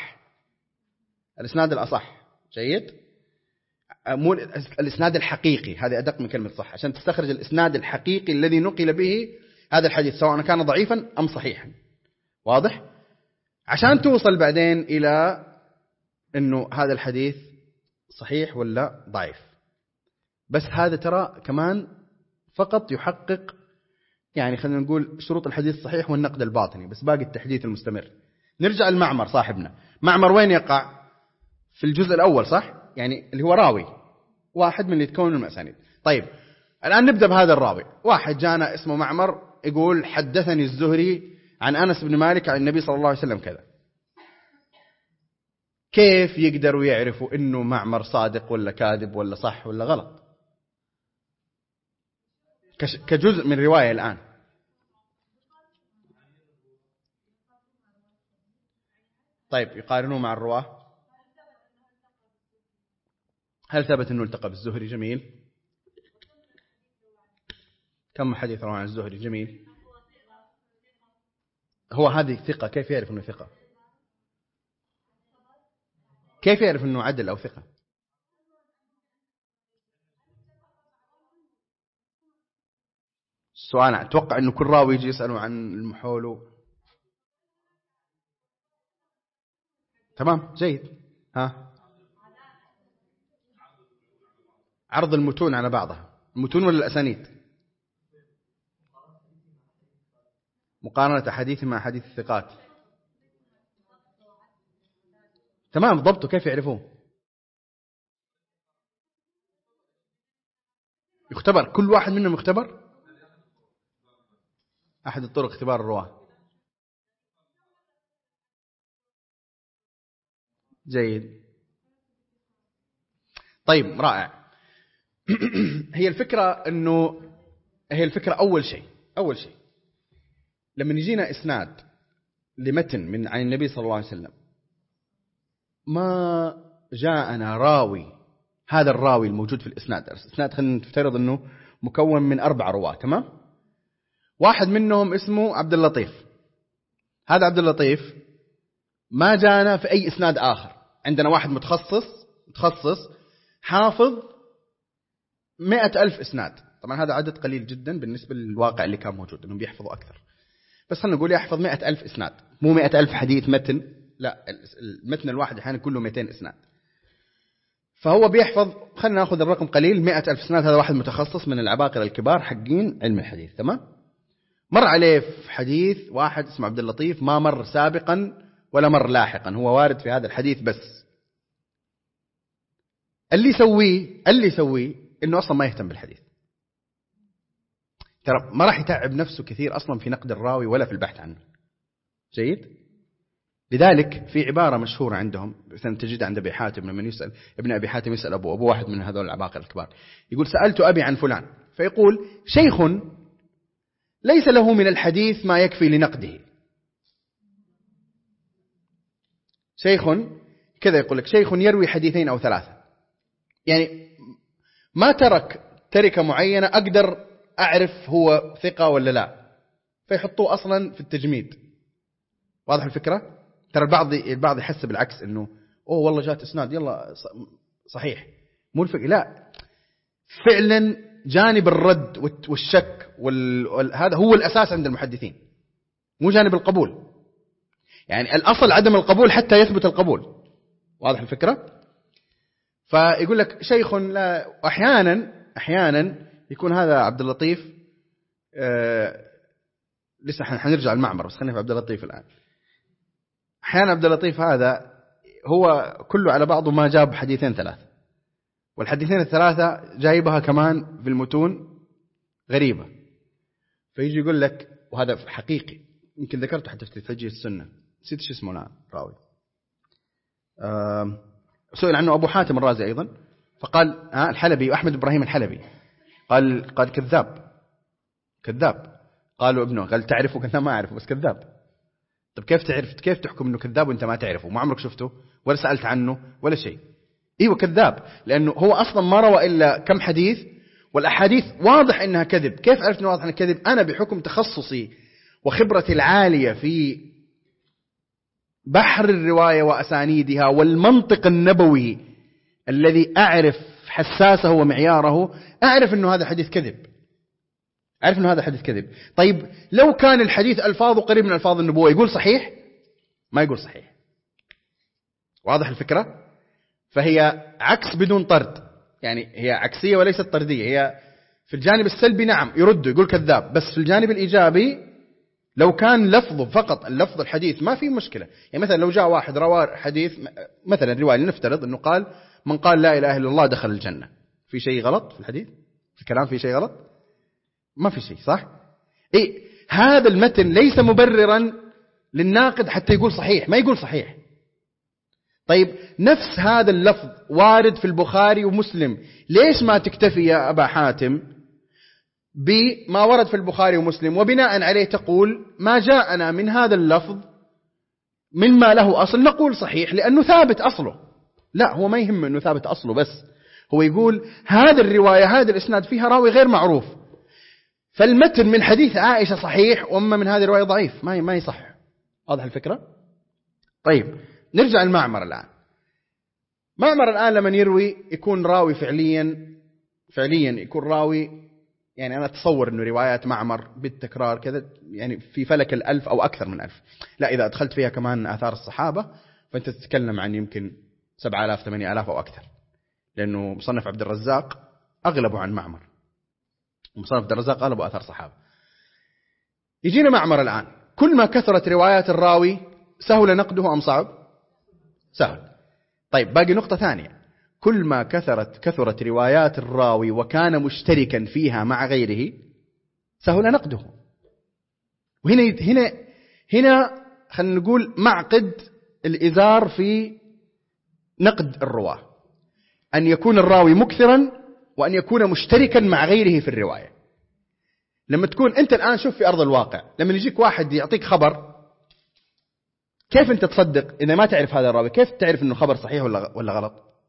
A: الأصح. جيد؟ مو الإسناد الحقيقي، هذا أدق من كلمة صح، عشان تستخرج الإسناد الحقيقي الذي نقل به هذا الحديث، سواء كان ضعيفا أم صحيحا. واضح؟ عشان توصل بعدين إلى أنه هذا الحديث صحيح ولا ضعيف. بس هذا ترى كمان فقط يحقق، يعني خلينا نقول شروط الحديث الصحيح والنقد الباطني، بس باقي التحديث المستمر. نرجع المعمر صاحبنا. معمر وين يقع؟ في الجزء الأول، صح؟ يعني اللي هو راوي واحد من اللي يتكون المسانيد. طيب، الآن نبدأ بهذا الراوي. واحد جانا اسمه معمر يقول حدثني الزهري عن أنس بن مالك عن النبي صلى الله عليه وسلم كذا. كيف يقدروا يعرفوا إنه معمر صادق ولا كاذب ولا صح ولا غلط كجزء من رواية الآن؟ طيب يقارنوه مع الرواة. هل ثبت أنه التقى بالزهري؟ جميل. كم حديث رواه عن الزهري؟ جميل. هو هذه ثقة، كيف يعرف أنه ثقة؟ كيف يعرف أنه عدل أو ثقة؟ السؤال أتوقع أنه كل راوي يجي يسأله عن المحول. تمام، جيد. ها، عرض المتون على بعضها. المتون ولا الأسانيد؟ مقارنة أحاديث مع أحاديث الثقات. تمام، ضبطه كيف يعرفوه؟ يختبر، كل واحد منهم يختبر. أحد الطرق اختبار الرواة. جيد، طيب، رائع. هي الفكرة أول شيء لما يجينا إسناد لمتن من عن النبي صلى الله عليه وسلم، ما جاءنا راوي، هذا الراوي الموجود في الإسناد خلينا نفترض أنه مكون من 4 رواة، تمام؟ واحد منهم اسمه عبد اللطيف. هذا عبد اللطيف ما جاءنا في أي إسناد آخر. عندنا واحد متخصص حافظ 100,000 إسناد. طبعا هذا عدد قليل جدا بالنسبة للواقع اللي كان موجود، أنهم بيحفظوا أكثر. بس خلينا نقول يحفظ 100,000 إسناد، مو 100,000 حديث متن، لا، المتن الواحد أحيانا كله 200 إسناد. فهو بيحفظ، خلينا نأخذ الرقم قليل، 100,000 إسناد. هذا واحد متخصص من العباقرة الكبار حقين علم الحديث، تمام؟ مر عليه في حديث واحد اسمه عبد اللطيف، ما مر سابقا ولا مر لاحقا، هو وارد في هذا الحديث بس. اللي يسويه إنه أصلا ما يهتم بالحديث. ترى ما راح يتعب نفسه كثير أصلا في نقد الراوي ولا في البحث عنه. جيد. لذلك في عبارة مشهورة عندهم مثلا تجد عند أبي حاتم، لما يسأل ابن أبي حاتم يسأل أبو واحد من هذول العباقرة الكبار، يقول سألت أبي عن فلان، فيقول شيخ ليس له من الحديث ما يكفي لنقده. شيخ كذا، يقول لك شيخ يروي حديثين أو 3، يعني ما ترك تركة معينة أقدر أعرف هو ثقة ولا لا، فيحطوه أصلا في التجميد. واضح الفكرة؟ ترى البعض يحسب العكس، إنه أوه والله جات إسناد يلا صحيح، مو الفكرة، لا، فعلا جانب الرد والشك هذا هو الأساس عند المحدثين، مو جانب القبول. يعني الأصل عدم القبول حتى يثبت القبول. واضح الفكرة؟ فيقول لك شيخ لا، أحيانا يكون هذا عبد اللطيف، لسه حنرجع المعمر، بس خلينا في عبد اللطيف الآن. أحيانا عبد اللطيف هذا هو كله على بعضه ما جاب حديثين 3، والحديثين ال3 جايبها كمان في المتون غريبة. فيجي يقول لك، وهذا حقيقي يمكن ذكرته حتى في تفجير السنة، نسيت ايش اسمه الآن راوي، سئل عنه أبو حاتم الرازي أيضا، فقال الحلبي، أحمد إبراهيم الحلبي، قال كذاب. قالوا ابنه، قال تعرفه؟ قال ما أعرفه بس كذاب. طب كيف تعرف، كيف تحكم إنه كذاب وأنت ما تعرفه، ما عمرك شفته ولا سألت عنه ولا شيء؟ ايوه كذاب، لأنه هو أصلا ما روى إلا كم حديث، والأحاديث واضح إنها كذب. كيف عرفت إنه واضح إنها كذب؟ أنا بحكم تخصصي وخبرتي العالية في بحر الرواية وأسانيدها والمنطق النبوي الذي أعرف حساسه ومعياره، أعرف إنه هذا حديث كذب. طيب لو كان الحديث ألفاظه قريب من ألفاظ النبوة، يقول صحيح؟ ما يقول صحيح. واضح الفكرة؟ فهي عكس بدون طرد، يعني هي عكسية وليست طردية. هي في الجانب السلبي نعم يرد يقول كذاب، بس في الجانب الإيجابي لو كان لفظه فقط اللفظ الحديث ما في مشكلة. يعني مثلا لو جاء واحد روى حديث، مثلا رواية، لنفترض أنه قال من قال لا إله إلا الله دخل الجنة، في شيء غلط في الحديث؟ في الكلام في شيء غلط؟ ما في شيء، صح؟ هذا المتن ليس مبررا للناقد حتى يقول صحيح، ما يقول صحيح. طيب نفس هذا اللفظ وارد في البخاري ومسلم، ليش ما تكتفي يا أبا حاتم بما ورد في البخاري ومسلم وبناء عليه تقول ما جاءنا من هذا اللفظ مما له أصل نقول صحيح لأنه ثابت أصله؟ لا، هو ما يهم أنه ثابت أصله، بس هو يقول هذا الرواية هذا الإسناد فيها راوي غير معروف، فالمتن من حديث عائشة صحيح وأما من هذه الرواية ضعيف، ما يصح. واضح الفكرة؟ طيب نرجع للمعمر الآن. معمر الآن لما يروي يكون راوي فعليا يكون راوي، يعني أنا أتصور أنه روايات معمر بالتكرار كذا يعني في فلك 1000 أو أكثر من 1000. لا، إذا أدخلت فيها كمان آثار الصحابة فأنت تتكلم عن يمكن 7000 8000 أو أكثر، لأنه مصنف عبد الرزاق أغلبه عن معمر، ومصنف عبد الرزاق أغلبه آثار صحابة. يجينا معمر الآن، كل ما كثرت روايات الراوي سهل نقده أم صعب؟ سهل. طيب باقي نقطة ثانية، كل ما كثرت روايات الراوي وكان مشتركا فيها مع غيره سهل نقده. وهنا خلينا نقول معقد الإزار في نقد الرواة، أن يكون الراوي مكثرا وأن يكون مشتركا مع غيره في الرواية. لما تكون أنت الآن شوف في أرض الواقع، لما يجيك واحد يعطيك خبر، كيف أنت تصدق إذا ما تعرف هذا الراوي؟ كيف تعرف أنه خبر صحيح ولا غلط؟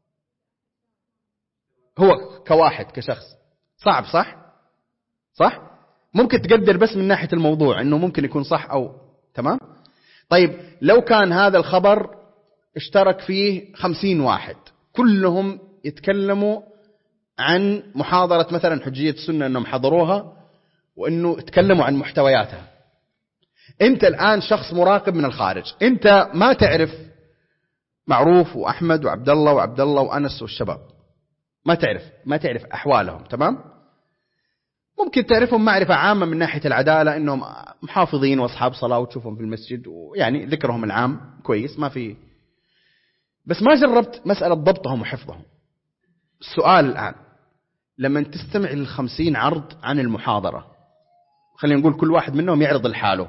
A: هو كواحد كشخص صعب، صح؟ ممكن تقدر بس من ناحية الموضوع أنه ممكن يكون صح أو تمام. طيب لو كان هذا الخبر اشترك فيه 50 واحد كلهم يتكلموا عن محاضرة مثلا حجية السنة أنهم حضروها وأنه تكلموا عن محتوياتها، أنت الآن شخص مراقب من الخارج، أنت ما تعرف معروف وأحمد وعبد الله وأنس والشباب، ما تعرف أحوالهم، تمام؟ ممكن تعرفهم معرفة عامة من ناحية العدالة أنهم محافظين وأصحاب صلاة وتشوفهم في المسجد ويعني ذكرهم العام كويس، ما في، بس ما جربت مسألة ضبطهم وحفظهم. السؤال الآن لما تستمع ل50 عرض عن المحاضرة، خلينا نقول كل واحد منهم يعرض لحاله،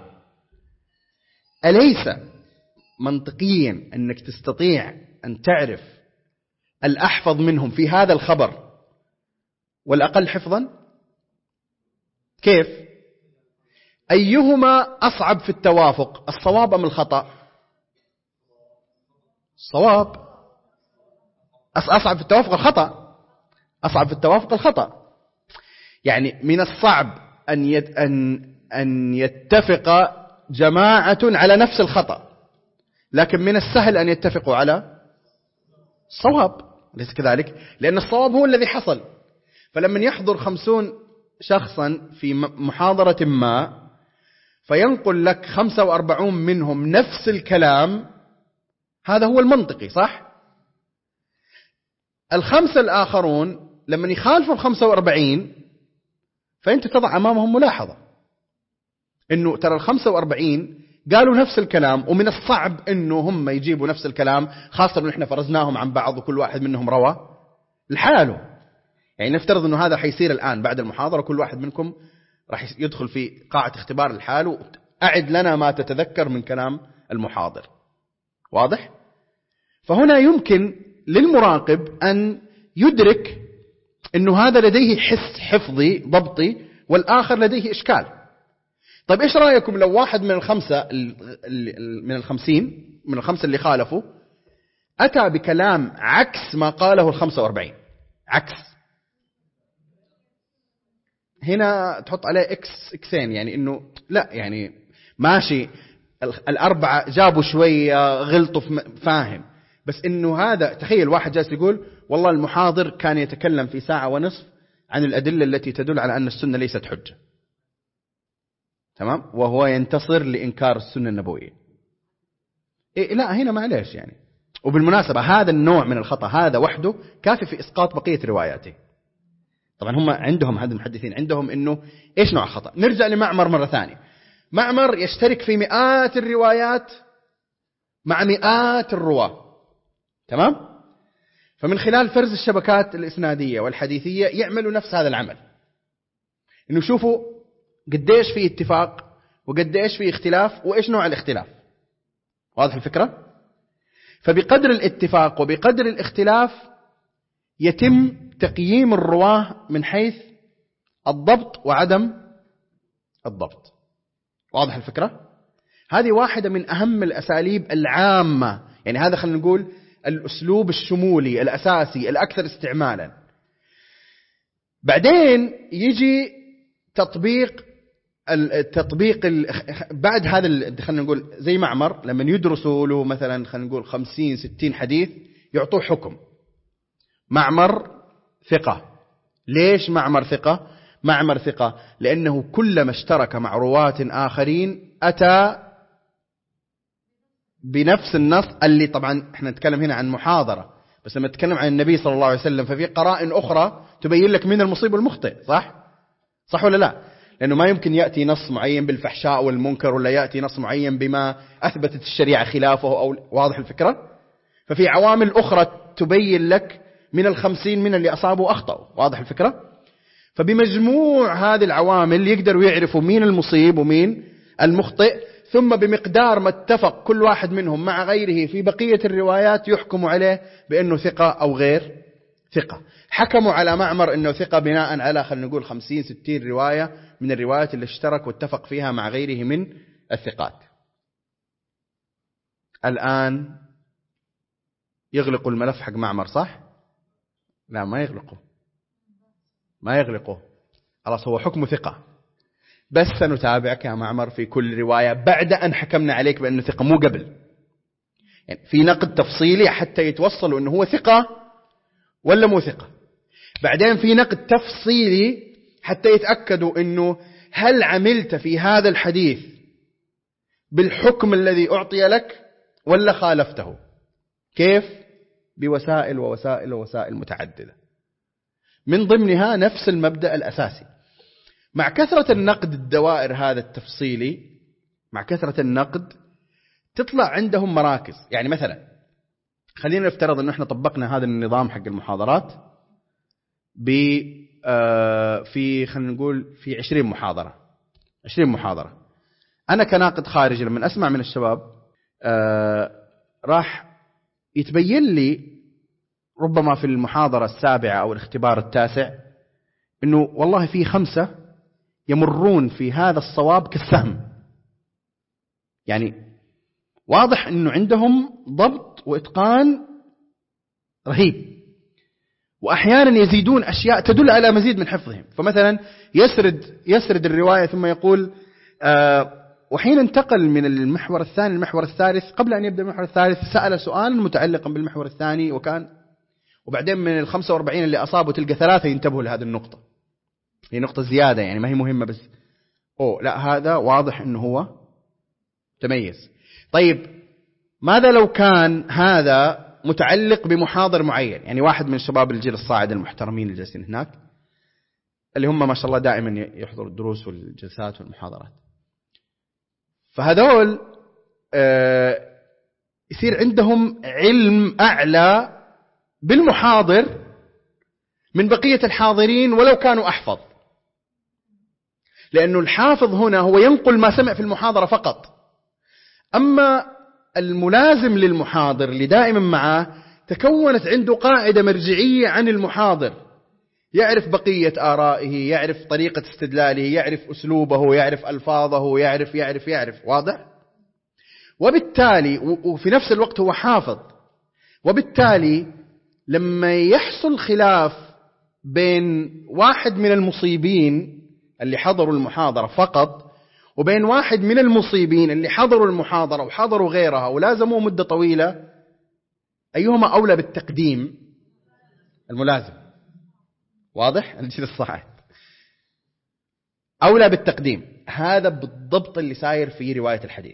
A: أليس منطقيا أنك تستطيع أن تعرف الأحفظ منهم في هذا الخبر والأقل حفظا؟ كيف؟ أيهما أصعب في التوافق، الصواب أم الخطأ؟ الصواب. أصعب في التوافق الخطأ، أصعب في التوافق الخطأ. يعني من الصعب أن يتفق جماعة على نفس الخطأ، لكن من السهل أن يتفقوا على الصواب، ليس كذلك؟ لأن الصواب هو الذي حصل. فلما يحضر 50 شخصا في محاضرة ما فينقل لك 45 منهم نفس الكلام، هذا هو المنطقي، صح؟ الخمسة الآخرون لما يخالفوا 45 فأنت تضع أمامهم ملاحظة إنه ترى 45 قالوا نفس الكلام، ومن الصعب إنه هم يجيبوا نفس الكلام، خاصة إنه إحنا فرزناهم عن بعض وكل واحد منهم روى لحاله. يعني نفترض إنه هذا حيصير الآن بعد المحاضرة، كل واحد منكم راح يدخل في قاعة اختبار لحاله، أعد لنا ما تتذكر من كلام المحاضر. واضح؟ فهنا يمكن للمراقب أن يدرك إنه هذا لديه حس حفظي ضبطي والآخر لديه إشكال. طيب إيش رأيكم لو واحد من الخمسة من الخمسة اللي خالفوا أتى بكلام عكس ما قاله 45، عكس، هنا تحط عليه إكسين، يعني إنه لا يعني ماشي، الأربعة جابوا شوية غلطوا فاهم، بس إنه هذا تخيل واحد جالس يقول والله المحاضر كان يتكلم في 1.5 ساعة عن الأدلة التي تدل على أن السنة ليست حجة، تمام، وهو ينتصر لإنكار السنة النبوية. إيه لا، هنا معليش يعني. وبالمناسبة هذا النوع من الخطأ هذا وحده كافي في إسقاط بقية رواياته. طبعا هم عندهم، هذا المحدثين عندهم إنه إيش نوع الخطأ. نرجع لمعمر مرة ثانية. معمر يشترك في مئات الروايات مع مئات الرواة، تمام؟ فمن خلال فرز الشبكات الإسنادية والحديثية يعملوا نفس هذا العمل، إنه شوفوا قديش في اتفاق وقديش في اختلاف وإيش نوع الاختلاف. واضح الفكرة؟ فبقدر الاتفاق وبقدر الاختلاف يتم تقييم الرواه من حيث الضبط وعدم الضبط. واضح الفكرة؟ هذه واحدة من أهم الأساليب العامة، يعني هذا خلينا نقول الأسلوب الشمولي الأساسي الأكثر استعمالا. بعدين يجي التطبيق بعد هذا خلينا نقول زي معمر لما يدرسوا له مثلا خلينا نقول 50-60 حديث يعطوه حكم. معمر ثقة. ليش معمر ثقة؟ معمر ثقة لأنه كلما اشترك مع رواة آخرين أتى بنفس النص اللي طبعا احنا نتكلم هنا عن محاضرة، بس لما نتكلم عن النبي صلى الله عليه وسلم ففي قرائن أخرى تبين لك من المصيب والمخطئ. صح ولا لا؟ لأنه ما يمكن يأتي نص معين بالفحشاء والمنكر ولا يأتي نص معين بما أثبتت الشريعة خلافه أو واضح الفكرة؟ ففي عوامل أخرى تبين لك من 50 من اللي أصابوا أخطأوا. واضح الفكرة؟ فبمجموع هذه العوامل يقدروا يعرفوا مين المصيب ومين المخطئ، ثم بمقدار ما اتفق كل واحد منهم مع غيره في بقية الروايات يحكموا عليه بأنه ثقة أو غير ثقة. حكموا على معمر أنه ثقة بناء على خلينا نقول 50-60 رواية من الروايات اللي اشترك واتفق فيها مع غيره من الثقات. الآن يغلقوا الملف حق معمر صح؟ لا ما يغلقوا خلاص هو حكم ثقة، بس سنتابعك يا معمر في كل رواية بعد أن حكمنا عليك بأنه ثقة، مو قبل. يعني في نقد تفصيلي حتى يتوصلوا أنه هو ثقة ولا مو ثقة، بعدين في نقد تفصيلي حتى يتأكدوا أنه هل عملت في هذا الحديث بالحكم الذي أعطي لك ولا خالفته. كيف؟ بوسائل ووسائل ووسائل متعددة، من ضمنها نفس المبدأ الأساسي. مع كثرة النقد الدوائر هذا التفصيلي، مع كثرة النقد تطلع عندهم مراكز. يعني مثلا خلينا نفترض أنه احنا طبقنا هذا النظام حق المحاضرات في خلينا نقول في 20 محاضرة. أنا كناقد خارجي لما أسمع من الشباب راح يتبين لي ربما في المحاضرة السابعة أو الاختبار التاسع أنه والله في 5 يمرون في هذا الصواب كالسهم. يعني واضح أنه عندهم ضبط وإتقان رهيب، وأحيانا يزيدون أشياء تدل على مزيد من حفظهم. فمثلا يسرد الرواية ثم يقول وحين انتقل من المحور الثاني للمحور الثالث قبل أن يبدأ المحور الثالث سأل سؤالا متعلقا بالمحور الثاني وبعدين من 45 اللي أصابوا تلقى 3 ينتبهوا لهذه النقطة. هي نقطة زيادة يعني ما هي مهمة، بس لا هذا واضح أنه هو تميز. طيب ماذا لو كان هذا متعلق بمحاضر معين؟ يعني واحد من الشباب الجيل الصاعد المحترمين اللي جالسين هناك اللي هم ما شاء الله دائما يحضروا الدروس والجلسات والمحاضرات، فهذول يصير عندهم علم أعلى بالمحاضر من بقية الحاضرين ولو كانوا أحفظ، لأنه الحافظ هنا هو ينقل ما سمع في المحاضرة فقط. أما الملازم للمحاضر اللي دائما معه تكونت عنده قاعدة مرجعية عن المحاضر، يعرف بقية آرائه، يعرف طريقة استدلاله، يعرف أسلوبه، يعرف ألفاظه، يعرف. واضح؟ وبالتالي وفي نفس الوقت هو حافظ، وبالتالي لما يحصل خلاف بين واحد من المصيبين اللي حضروا المحاضرة فقط وبين واحد من المصيبين اللي حضروا المحاضرة وحضروا غيرها ولازموا مدة طويلة، أيهما أولى بالتقديم؟ الملازم. واضح؟ الجيل الصاعد أولى بالتقديم. هذا بالضبط اللي ساير في رواية الحديث،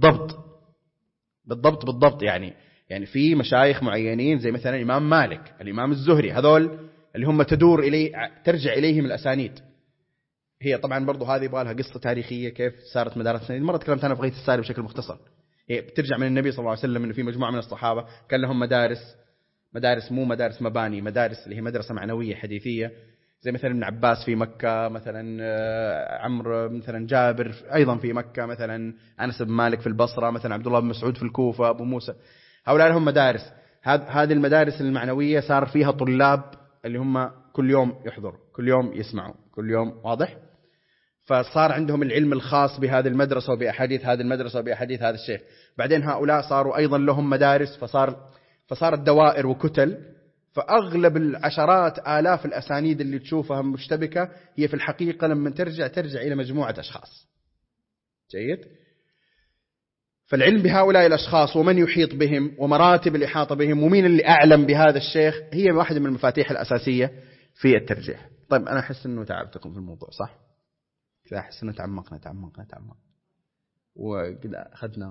A: بالضبط. يعني في مشايخ معينين زي مثلا الإمام مالك، الإمام الزهري، هذول اللي هم ترجع إليهم الأسانيد. هي طبعا برضو هذه يبغى لها قصة تاريخية كيف صارت مدارس السنين. مرة تكلمت أنا في غاية الساري بشكل مختصر. هي بترجع من النبي صلى الله عليه وسلم إنه في مجموعة من الصحابة كان لهم مدارس مو مدارس مباني، مدارس اللي هي مدرسة معنوية حديثية، زي مثلا ابن عباس في مكة، مثلا عمرو، مثلا جابر أيضا في مكة، مثلا أنس بن مالك في البصرة، مثلا عبد الله بن مسعود في الكوفة، أبو موسى. هؤلاء لهم مدارس، هذه المدارس المعنوية صار فيها طلاب اللي هم كل يوم يحضروا، كل يوم يسمعوا، كل يوم، واضح؟ فصار عندهم العلم الخاص بهذه المدرسة وبأحاديث هذه المدرسة وبأحاديث هذا الشيخ. بعدين هؤلاء صاروا أيضا لهم مدارس، فصارت دوائر وكتل، فأغلب العشرات آلاف الأسانيد اللي تشوفها مشتبكة هي في الحقيقة لما ترجع إلى مجموعة أشخاص. جيد؟ فالعلم بهؤلاء الأشخاص ومن يحيط بهم ومراتب الإحاطة بهم ومين اللي أعلم بهذا الشيخ هي واحدة من المفاتيح الأساسية في الترجيح. طيب أنا أحس أنه تعبتكم في الموضوع، صح؟ كذا أحس أنه تعمقنا وقد أخذنا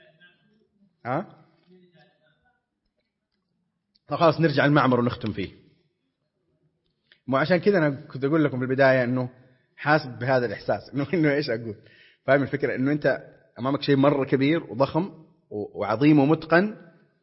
A: خلاص نرجع المعمر ونختم فيه. مو عشان كذا أنا كنت أقول لكم في البداية أنه حاسب بهذا الإحساس أنه إيش أقول، فاهم الفكرة؟ أنه أنت أمامك شيء مرة كبير وضخم وعظيم ومتقن،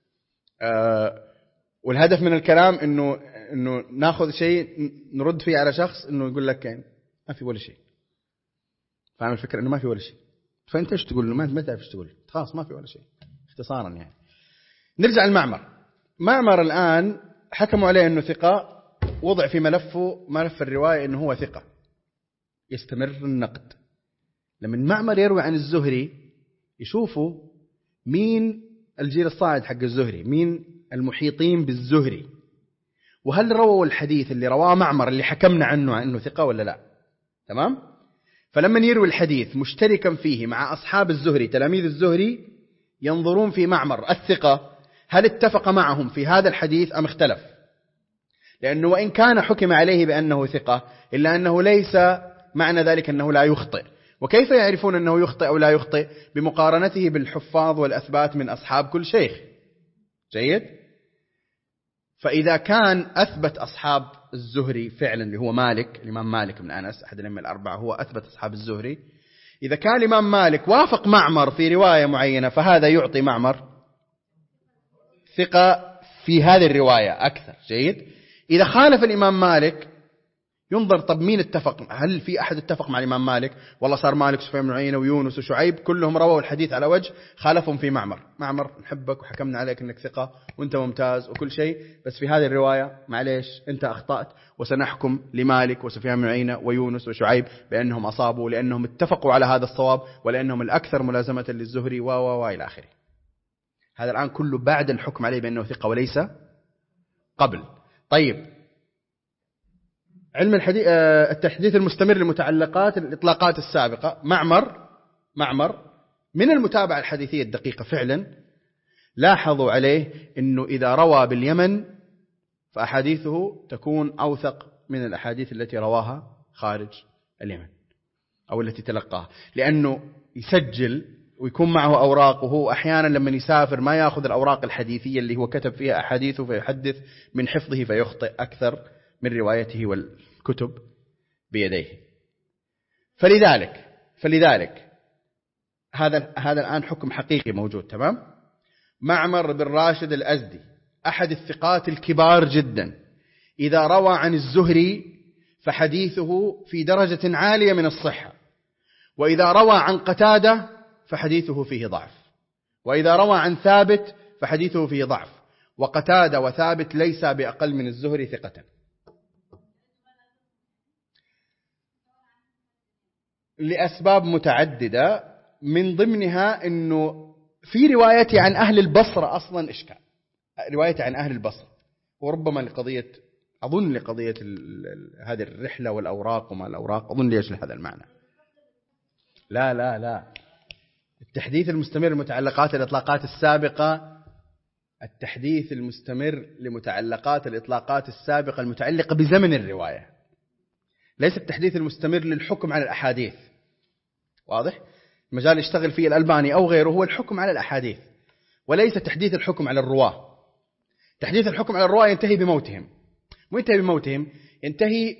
A: والهدف من الكلام إنه ناخذ شيء نرد فيه على شخص إنه يقول لك يعني ما في ولا شيء، فاهم الفكرة؟ إنه ما في ولا شيء، فأنت إيش تقول له؟ ما تعرف إيش تقول، خلاص ما في ولا شيء، اختصارا يعني. نرجع معمر الآن حكموا عليه إنه ثقة، وضع في ملف الرواية إنه هو ثقة، يستمر النقد. لما معمر يروي عن الزهري يشوفوا مين الجيل الصاعد حق الزهري، مين المحيطين بالزهري، وهل رووا الحديث اللي رواه معمر اللي حكمنا عنه أنه ثقة ولا لا. تمام؟ فلما يروي الحديث مشتركا فيه مع أصحاب الزهري تلاميذ الزهري ينظرون في معمر الثقة هل اتفق معهم في هذا الحديث أم اختلف، لأنه وإن كان حكم عليه بأنه ثقة إلا أنه ليس معنى ذلك أنه لا يخطئ. وكيف يعرفون أنه يخطئ أو لا يخطئ؟ بمقارنته بالحفاظ والأثبات من أصحاب كل شيخ. جيد؟ فإذا كان أثبت أصحاب الزهري فعلا اللي هو الإمام مالك بن أنس أحد الأئمة الأربعة هو أثبت أصحاب الزهري، إذا كان الإمام مالك وافق معمر في رواية معينة فهذا يعطي معمر ثقة في هذه الرواية أكثر. جيد؟ إذا خالف الإمام مالك ينظر طب مين اتفق، هل في أحد اتفق مع الإمام مالك؟ والله صار مالك سفيان بن عيينة ويونس وشعيب كلهم رووا الحديث على وجه خالفهم في معمر نحبك وحكمنا عليك أنك ثقة وأنت ممتاز وكل شيء، بس في هذه الرواية معليش أنت أخطأت، وسنحكم لمالك وسفيان بن عيينة ويونس وشعيب بأنهم أصابوا لأنهم اتفقوا على هذا الصواب ولأنهم الأكثر ملازمة للزهري إلى آخره. هذا الآن كله بعد الحكم عليه بأنه ثقة وليس قبل. طيب، علم التحديث المستمر لمتعلقات الإطلاقات السابقة. معمر من المتابعة الحديثية الدقيقة فعلا لاحظوا عليه أنه إذا روى باليمن فأحاديثه تكون أوثق من الأحاديث التي رواها خارج اليمن أو التي تلقاها، لأنه يسجل ويكون معه أوراق، وهو أحيانا لما يسافر ما يأخذ الأوراق الحديثية اللي هو كتب فيها أحاديثه فيحدث من حفظه فيخطئ أكثر من روايته والكتب بيديه. فلذلك هذا الآن حكم حقيقي موجود. تمام؟ معمر بن راشد الأزدي أحد الثقات الكبار جدا، إذا روى عن الزهري فحديثه في درجة عالية من الصحة، وإذا روى عن قتادة فحديثه فيه ضعف، وإذا روى عن ثابت فحديثه فيه ضعف، وقتادة وثابت ليس بأقل من الزهري ثقة. لأسباب متعددة، من ضمنها أنه في روايتي عن أهل البصرة أصلا إشكال، روايتي عن أهل البصرة، وربما لقضية هذه الرحلة والأوراق وما الأوراق، أظن ليش هذا المعنى. لا التحديث المستمر لمتعلقات الإطلاقات السابقة، التحديث المستمر لمتعلقات الإطلاقات السابقة المتعلقة بزمن الرواية، ليس التحديث المستمر للحكم على الأحاديث. واضح؟ مجال يشتغل فيه الألباني أو غيره هو الحكم على الأحاديث، وليس تحديث الحكم على الرواة. تحديث الحكم على الرواة ينتهي بموتهم، وينتهي بموتهم ينتهي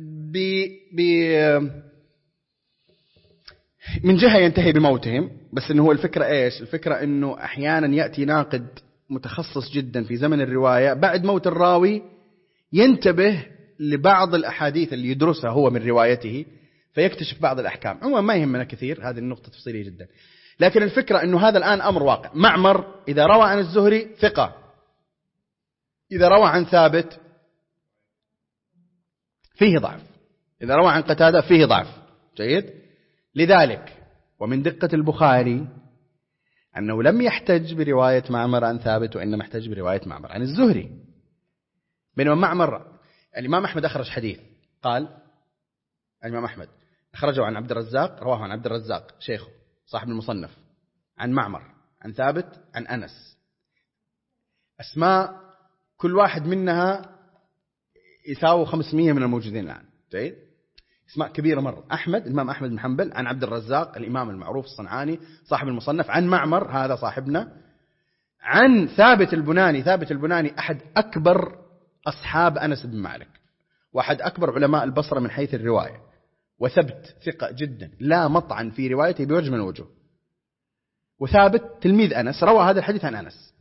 A: من جهة ينتهي بموتهم، بس إنه هو الفكرة إيش؟ الفكرة إنه أحيانا يأتي ناقد متخصص جدا في زمن الرواية بعد موت الراوي ينتبه لبعض الأحاديث اللي يدرسها هو من روايته فيكتشف بعض الأحكام. عموما ما يهمنا كثير، هذه النقطة تفصيلية جدا. لكن الفكرة أنه هذا الآن أمر واقع. معمر إذا روى عن الزهري ثقة، إذا روى عن ثابت فيه ضعف، إذا روى عن قتادة فيه ضعف. جيد. لذلك ومن دقة البخاري أنه لم يحتج برواية معمر عن ثابت، وإنما احتج برواية معمر عن الزهري. بينما معمر الإمام أحمد أخرج حديث، قال الإمام أحمد أخرجه عن عبد الرزاق، رواه عن عبد الرزاق شيخه صاحب المصنف، عن معمر عن ثابت عن أنس، أسماء كل واحد منها يساوي 500 من الموجودين الآن. جيد. اسماء كبيرة مرة. أحمد، الإمام أحمد بن حنبل، عن عبد الرزاق الإمام المعروف الصنعاني صاحب المصنف، عن معمر هذا صاحبنا، عن ثابت البناني. ثابت البناني أحد أكبر أصحاب أنس بن مالك، وأحد أكبر علماء البصرة من حيث الرواية، وثبت ثقة جدا لا مطعن في روايته بوجه من الوجوه. وثابت تلميذ أنس، روى هذا الحديث عن أنس.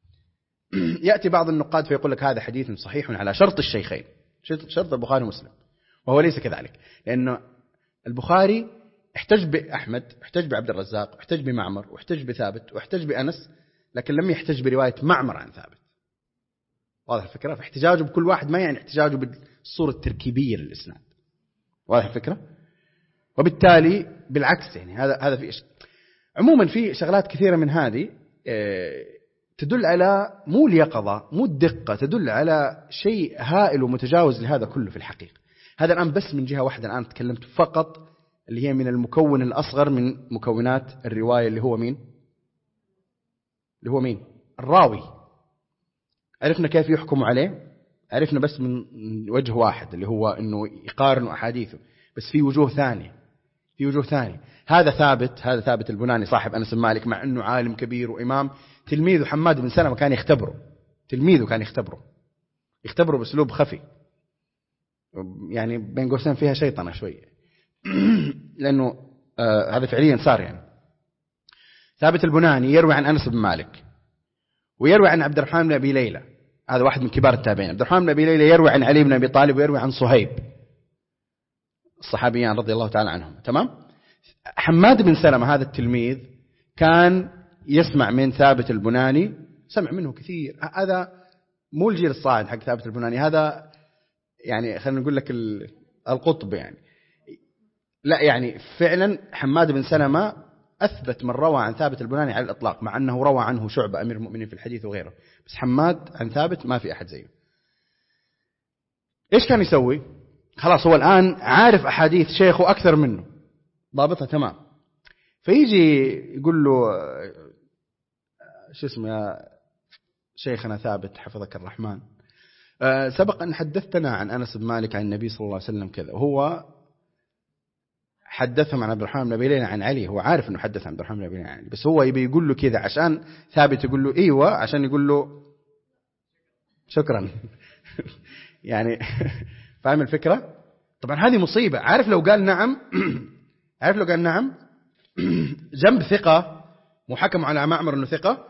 A: يأتي بعض النقاد فيقول لك هذا حديث صحيح على شرط الشيخين، شرط البخاري ومسلم، وهو ليس كذلك، لأنه البخاري احتج بأحمد، احتج بعبد الرزاق، احتج بمعمر، واحتج بثابت، واحتج بأنس، لكن لم يحتج برواية معمر عن ثابت. واضح الفكرة؟ فاحتجاجه بكل واحد ما يعني احتجاجه بالصورة التركيبية للإسناد. واضح الفكرة؟ وبالتالي بالعكس يعني هذا في عموما في شغلات كثيرة من هذه تدل على مو اليقظة مو الدقة، تدل على شيء هائل ومتجاوز لهذا كله في الحقيقة. هذا الآن بس من جهة واحدة الآن تكلمت فقط، اللي هي من المكون الأصغر من مكونات الرواية، اللي هو مين؟ اللي هو مين؟ الراوي. عرفنا كيف يحكم عليه، عرفنا بس من وجه واحد اللي هو أنه يقارن أحاديثه، بس في وجوه ثانية، في وجوه ثانية. هذا ثابت البناني صاحب أنس بن مالك، مع أنه عالم كبير وإمام، تلميذه حماد بن سلمة كان يختبره، تلميذه كان يختبره بأسلوب خفي، يعني بين قوسين فيها شيطنة شوية لأنه هذا فعليا صار. يعني ثابت البناني يروي عن أنس بن مالك، ويروي عن عبد الرحمن بن أبي ليلى، هذا واحد من كبار التابعين. عبد الرحمن بن أبي ليلى يروي عن علي بن أبي طالب، ويروي عن صهيب، الصحابيان رضي الله تعالى عنهم. تمام. حماد بن سلمة هذا التلميذ كان يسمع من ثابت البناني، سمع منه كثير. هذا مو الجيل الصاعد حق ثابت البناني، هذا يعني خلينا نقول لك القطب يعني. لا يعني فعلا حماد بن سلمة أثبت من روى عن ثابت البناني على الإطلاق، مع أنه روى عنه شعبة أمير المؤمنين في الحديث وغيره، بس حماد عن ثابت ما في أحد زيه. إيش كان يسوي؟ خلاص هو الآن عارف أحاديث شيخه أكثر منه، ضابطها تمام، فيجي يقول له شو اسمه يا شيخنا ثابت حفظك الرحمن، سبق أن حدثتنا عن أنس بن مالك عن النبي صلى الله عليه وسلم كذا، وهو حدثهم عن عبد الرحمن بن أبي ليلى عن علي، هو عارف أنه حدث عن عبد الرحمن بن أبي ليلى عن علي، بس هو يبي يقول له كذا عشان ثابت يقول له إيوة، عشان يقول له شكرا يعني فاهم الفكرة؟ طبعا هذه مصيبة. عارف لو قال نعم عارف لو قال نعم جنب ثقة، محكم على معمر أنه ثقة،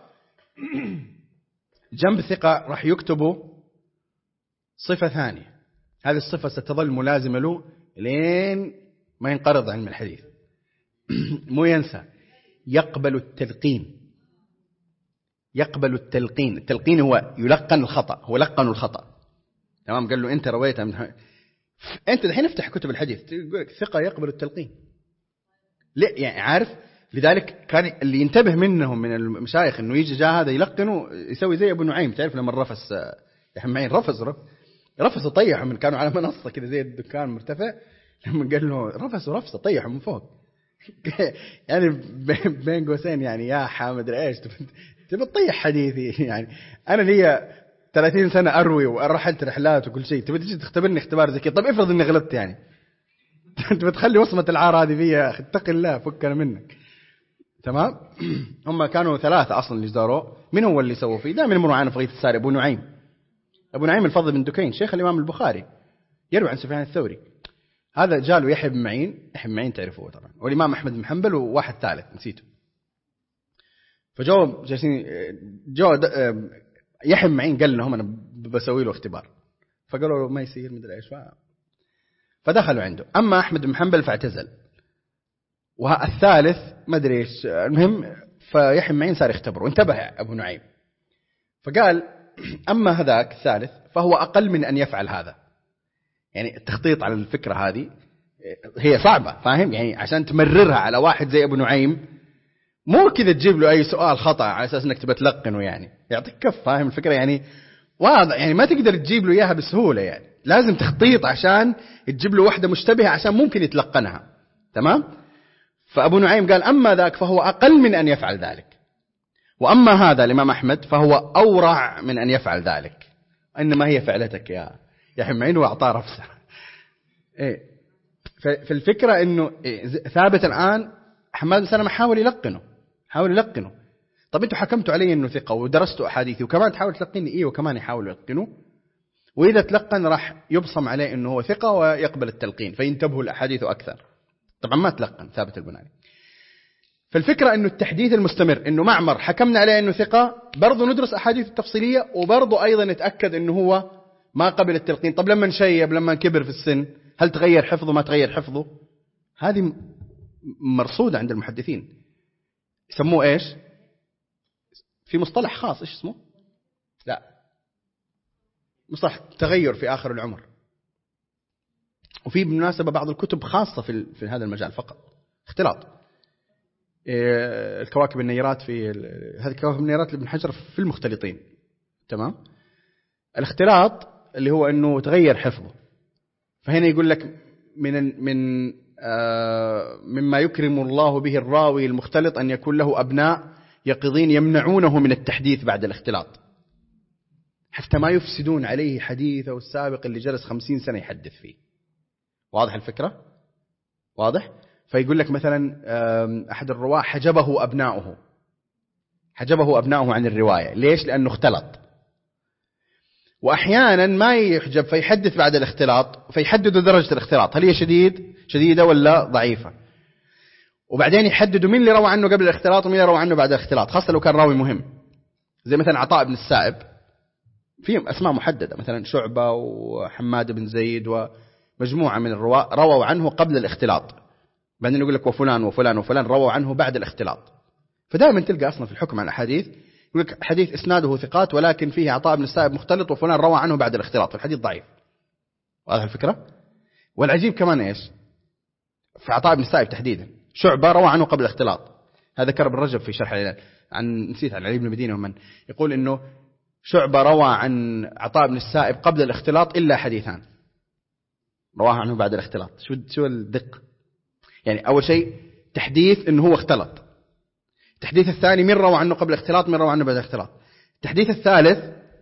A: جنب ثقة راح يكتبوا صفة ثانية، هذه الصفة ستظل ملازمة له لين ما ينقرض علم الحديث مو ينسى، يقبل التلقين. يقبل التلقين. التلقين هو يلقن الخطأ، هو لقن الخطأ. تمام. قال له أنت رويت أنت الحين افتح كتب الحديث تقول ثقة يقبل التلقين. لا يعني عارف، لذلك كان اللي ينتبه منهم من المشايخ إنه يجي جاء هذا يلقنه يسوي زي أبو نعيم. تعرف لما الرفس يحمعين رفس وطيحوا من كانوا على منصة كذا زي الدكان مرتفع، لما قال له رفس طيحوا من فوق يعني بين قوسين يعني يا حامد ايش تبي تطيح حديثي؟ يعني انا لي 30 سنة اروي ورحلت رحلات وكل شيء، تبي تجي تختبرني اختبار زي كذا؟ طب افرض اني غلطت، يعني انت بتخلي وصمة العار هذه فيها؟ اتق الله فكنا منك. تمام. هم كانوا 3 اصلا اللي زاروه. من هو اللي سووا فيه؟ دائما يمروا معنا في غيث الساري ابو نعيم الفضل بن دكين شيخ الامام البخاري، يروي عن سفيان الثوري. هذا جاله يحيى بن معين تعرفوه طبعا، والإمام أحمد بن حنبل وواحد ثالث نسيته. فجو جالسين يحيى بن معين قال لهم أنا بسوي له اختبار، فقالوا له ما يصير مدري إيش، فدخلوا عنده. أما أحمد بن حنبل فاعتزل، والثالث ما أدري إيش. المهم فيحيى معين صار يختبره، انتبه أبو نعيم فقال أما هذاك الثالث فهو أقل من أن يفعل هذا. يعني التخطيط على الفكرة هذه هي صعبة، فاهم؟ يعني عشان تمررها على واحد زي أبو نعيم مو كذا تجيب له أي سؤال خطأ على أساس أنك تبى تلقنه، يعني يعطيك كف، فاهم الفكرة؟ يعني واضح، يعني ما تقدر تجيب له إياها بسهولة، يعني لازم تخطيط عشان تجيب له واحدة مشتبهة عشان ممكن يتلقنها. تمام؟ فأبو نعيم قال أما ذاك فهو أقل من أن يفعل ذلك، وأما هذا الإمام أحمد فهو أورع من أن يفعل ذلك. إنما هي فعلتك يا حمعين وأعطاه رفسه. إيه، فالفكرة إنه ثابت الآن حماد بن سلمة حاول يلقنه. طب أنتوا حكمتوا علي إنه ثقة ودرستوا أحاديثي وكمان تحاول تلقني إيه، وكمان يحاول يلقنه، وإذا تلقن راح يبصم عليه إنه هو ثقة ويقبل التلقين فينتبهوا الأحاديث أكثر. طبعا ما تلقن ثابت البناني. فالفكرة إنه التحديث المستمر، إنه معمر حكمنا عليه إنه ثقة، برضو ندرس أحاديث التفصيلية وبرضو أيضا نتأكد إنه هو ما قبل التلقين. طب لما نشيب، لما كبر في السن، هل تغير حفظه ما تغير حفظه؟ هذه مرصودة عند المحدثين، يسموه إيش في مصطلح خاص، إيش اسمه؟ لا، مصطلح تغير في آخر العمر. وفي بالمناسبة بعض الكتب خاصة في هذا المجال فقط، اختلاط. الكواكب النيرات هذه الكواكب النيرات لابن حجر في المختلطين. تمام؟ الاختلاط اللي هو انه تغير حفظه. فهنا يقول لك مما يكرم الله به الراوي المختلط ان يكون له ابناء يقظين يمنعونه من التحديث بعد الاختلاط حتى ما يفسدون عليه حديثه السابق اللي جلس 50 سنة يحدث فيه. واضح الفكرة؟ واضح؟ فيقول لك مثلا أحد الرواة حجبه أبناؤه عن الرواية. ليش؟ لأنه اختلط. وأحيانا ما يحجب فيحدث بعد الاختلاط، فيحددوا درجة الاختلاط، هل هي شديدة ولا ضعيفة، وبعدين يحددوا مين اللي روى عنه قبل الاختلاط ومين اللي روى عنه بعد الاختلاط، خاصة لو كان راوي مهم. زي مثلا عطاء بن السائب فيهم أسماء محددة، مثلا شعبة وحماد بن زيد ومجموعة من الرواة رووا عنه قبل الاختلاط، بعدين يقول لك وفلان وفلان وفلان رووا عنه بعد الاختلاط. فدائما تلقى أصلا في الحكم عن الحديث يقول لك حديث إسناده ثقات ولكن فيه عطاء بن السائب مختلط وفلان روى عنه بعد الاختلاط، فالحديث ضعيف. واضح الفكرة؟ والعجيب كمان إيش في عطاء بن السائب تحديدا، شعبة روى عنه قبل الاختلاط. هذا ذكر ابن رجب في شرح العلل نسيت عن علي بن المدينة ومن يقول إنه شعبة روى عن عطاء بن السائب قبل الاختلاط إلا حديثان رواه عنه بعد الاختلاط. شو الدقة؟ يعني أول شيء تحديث إنه هو اختلط، التحديث الثاني من روى عنه قبل الاختلاط، من روى عنه بعد الاختلاط. التحديث الثالث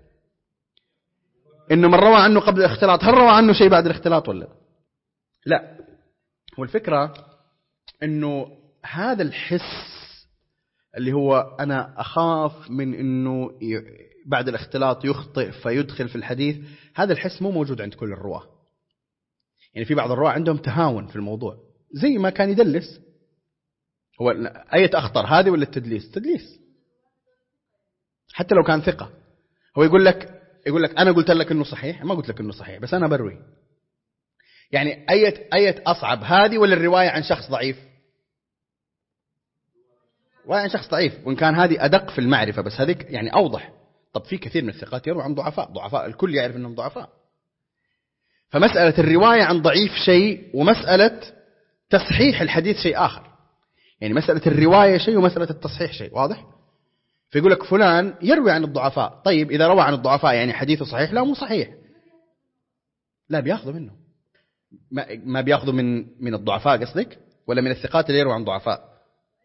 A: إنه من روى عنه قبل الاختلاط هل روى عنه شيء بعد الاختلاط ولا لا؟ والفكرة إنه هذا الحس اللي هو أنا أخاف من إنه بعد الاختلاط يخطئ فيدخل في الحديث، هذا الحس مو موجود عند كل الرواة. يعني في بعض الرواة عندهم تهاون في الموضوع، زي ما كان يدلس. هو أي أخطر هذه ولا التدليس؟ تدليس حتى لو كان ثقة. هو يقول لك أنا قلت لك إنه صحيح، ما قلت لك إنه صحيح بس أنا بروي. يعني أية أصعب هذه ولا الرواية عن شخص ضعيف؟ رواية عن شخص ضعيف، وإن كان هذه أدق في المعرفة بس هذيك يعني أوضح. طب في كثير من الثقات يروى عن ضعفاء الكل يعرف أنهم ضعفاء. فمسألة الرواية عن ضعيف شيء ومسألة تصحيح الحديث شيء آخر. يعني مسألة الرواية شيء ومسألة التصحيح شيء. واضح؟ فيقول لك فلان يروي عن الضعفاء، طيب إذا روى عن الضعفاء يعني حديثه صحيح؟ لا مو صحيح، لا بياخذوا منه. ما بياخذوا من الضعفاء قصدك ولا من الثقات اللي يروى عن ضعفاء؟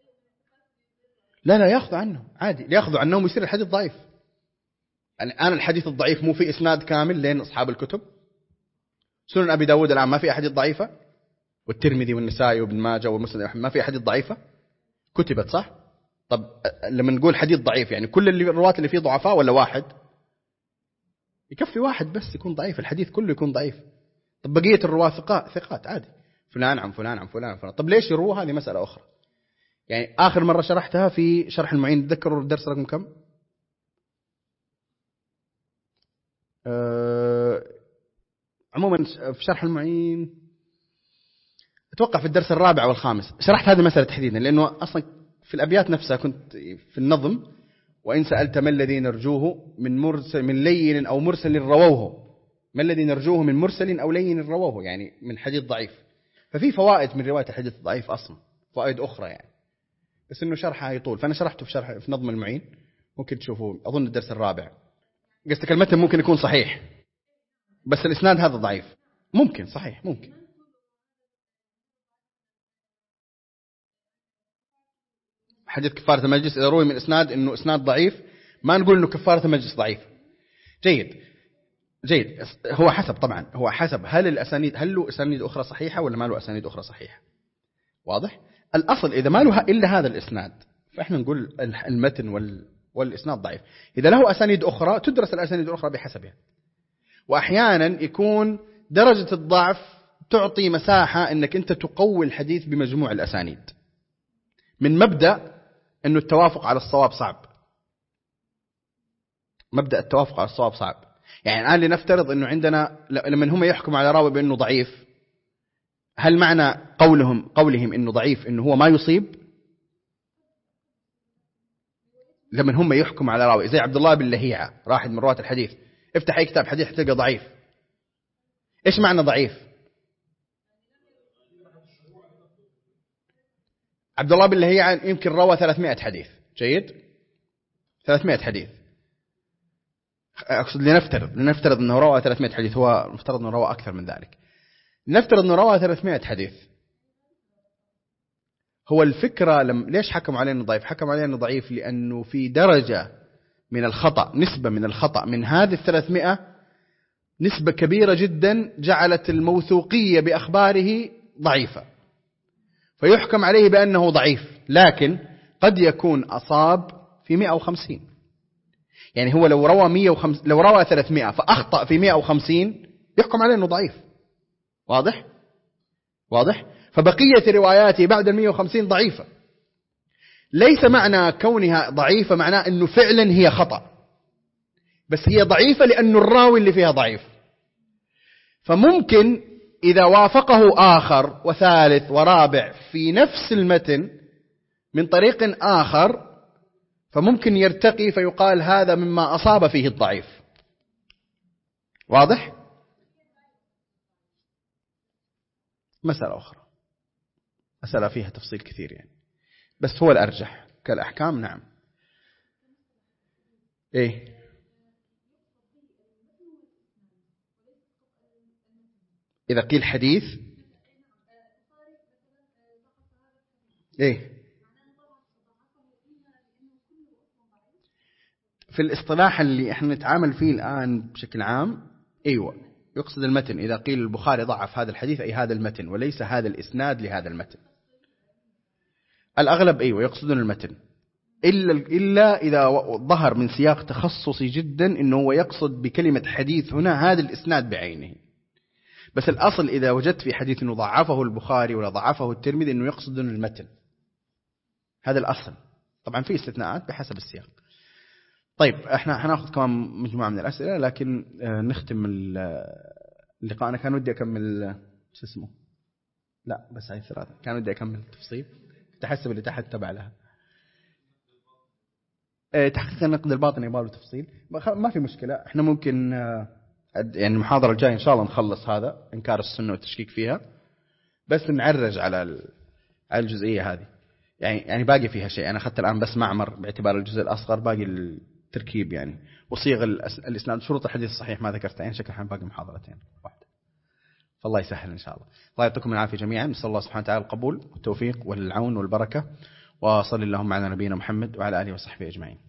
A: لا ياخذوا عنه عادي، ياخذوا عنهم ويصير الحديث ضعيف. يعني أنا الحديث الضعيف مو في إسناد كامل لين أصحاب الكتب. سنن أبي داود الآن ما في أحاديث ضعيفة، والترمذي والنسائي وابن ماجه والمسند ما في أحاديث ضعيفة كتبت صح؟ طب لما نقول حديث ضعيف يعني كل الرواة اللي فيه ضعفاء ولا واحد؟ يكفي واحد بس يكون ضعيف، الحديث كله يكون ضعيف. طب بقية الرواة ثقات عادي، فلان عن فلان عن فلان عن فلان. طب ليش يروها؟ هذه مسألة أخرى. يعني آخر مرة شرحتها في شرح المعين، تذكروا الدرس رقم كم؟ عموما في شرح المعين أتوقع في الدرس الرابع والخامس شرحت هذه المسألة تحديدا، لأنه أصلا في الأبيات نفسها كنت في النظم وإن سألت ما الذي نرجوه من لين أو مرسل رووه، ما الذي نرجوه من مرسل أو لين رووه، يعني من حديث ضعيف. ففي فوائد من رواية الحديث الضعيف أصلا، فوائد أخرى يعني، بس إنه شرحها يطول، فأنا شرحته في نظم المعين، ممكن تشوفوه أظن الدرس الرابع. قصدك المتن ممكن يكون صحيح بس الإسناد هذا ضعيف، ممكن صحيح ممكن. حديث كفارة المجلس إذا روي من إسناد إنه إسناد ضعيف ما نقول إنه كفارة المجلس ضعيف. جيد. هو حسب طبعا، هو حسب هل له أسانيد أخرى صحيحة ولا ما له أسانيد أخرى صحيحة. واضح؟ الأصل إذا ما له إلا هذا الإسناد فإحنا نقول المتن والإسناد ضعيف. إذا له أسانيد أخرى تدرس الأسانيد الأخرى بحسبها. وأحيانا يكون درجة الضعف تعطي مساحة إنك أنت تقوي الحديث بمجموع الأسانيد، من مبدأ إنه التوافق على الصواب صعب. مبدأ التوافق على الصواب صعب. يعني الآن لنفترض إنه عندنا لما هم يحكم على راوي بأنه ضعيف، هل معنى قولهم إنه ضعيف إنه هو ما يصيب؟ لما هم يحكم على راوي زي عبد الله بن لهيعة واحد من رواة الحديث، افتح أي كتاب حديث تلقى ضعيف. إيش معنى ضعيف؟ عبد الله بن لهيعة يمكن روى 300 حديث. جيد، 300 حديث. أقصد لنفترض أنه روى 300 حديث، هو مفترض أنه روى أكثر من ذلك. نفترض أنه روى 300 حديث. هو الفكرة ليش حكموا عليه أنه ضعيف؟ حكموا عليه أنه ضعيف لأنه في درجة من الخطأ، نسبة من الخطأ من هذه 300 نسبة كبيرة جدا جعلت الموثوقية بأخباره ضعيفة، فيحكم عليه بأنه ضعيف. لكن قد يكون أصاب في 150، يعني هو لو روى 300 فأخطأ في 150 يحكم عليه أنه ضعيف. واضح؟ فبقية رواياته بعد 150 ضعيفة. ليس معنى كونها ضعيفة معناه أنه فعلا هي خطأ، بس هي ضعيفة لأنه الراوي اللي فيها ضعيف. فممكن إذا وافقه آخر وثالث ورابع في نفس المتن من طريق آخر فممكن يرتقي فيقال هذا مما أصاب فيه الضعيف. واضح؟ مسألة أخرى، مسألة فيها تفصيل كثير يعني، بس هو الأرجح كالأحكام. نعم. إيه؟ إذا قيل حديث إيه؟ في الاصطلاح اللي احنا نتعامل فيه الآن بشكل عام أيوة يقصد المتن. إذا قيل البخاري ضعف هذا الحديث أي هذا المتن وليس هذا الإسناد لهذا المتن. الأغلب أيوة يقصدون المتن، إلا إذا ظهر من سياق تخصصي جدا إنه هو يقصد بكلمة حديث هنا هذا الإسناد بعينه. بس الأصل إذا وجدت في حديث إنه ضعفه البخاري ولا ضعفه الترمذي إنه يقصدون المتن، هذا الأصل. طبعا في استثناءات بحسب السياق. طيب احنا هناخذ كمان مجموعة من الأسئلة لكن نختم اللقاء. أنا كان ودي أكمل شو اسمه، لا بس هاي ثلاثة كان ودي أكمل تفصيل، تحسب اللي تحت تبع لها تحقيق النقد الباطني يبغى تفصيل. ما في مشكلة، احنا ممكن يعني المحاضرة الجاية إن شاء الله نخلص هذا إنكار السنة والتشكيك فيها، بس نعرج على الجزئية هذه. يعني باقي فيها شيء. أنا أخذت الآن بس معمر باعتبار الجزء الأصغر، باقي التركيب يعني وصيغ الإسناد شروط الحديث الصحيح ما ذكرتها، يعني شكل باقي محاضرتين واحدة، فالله يسهل إن شاء الله. الله يعطيكم العافية جميعا، نسأل الله سبحانه وتعالى القبول والتوفيق والعون والبركة، وصلى اللهم على نبينا محمد وعلى آله وصحبه أجمعين.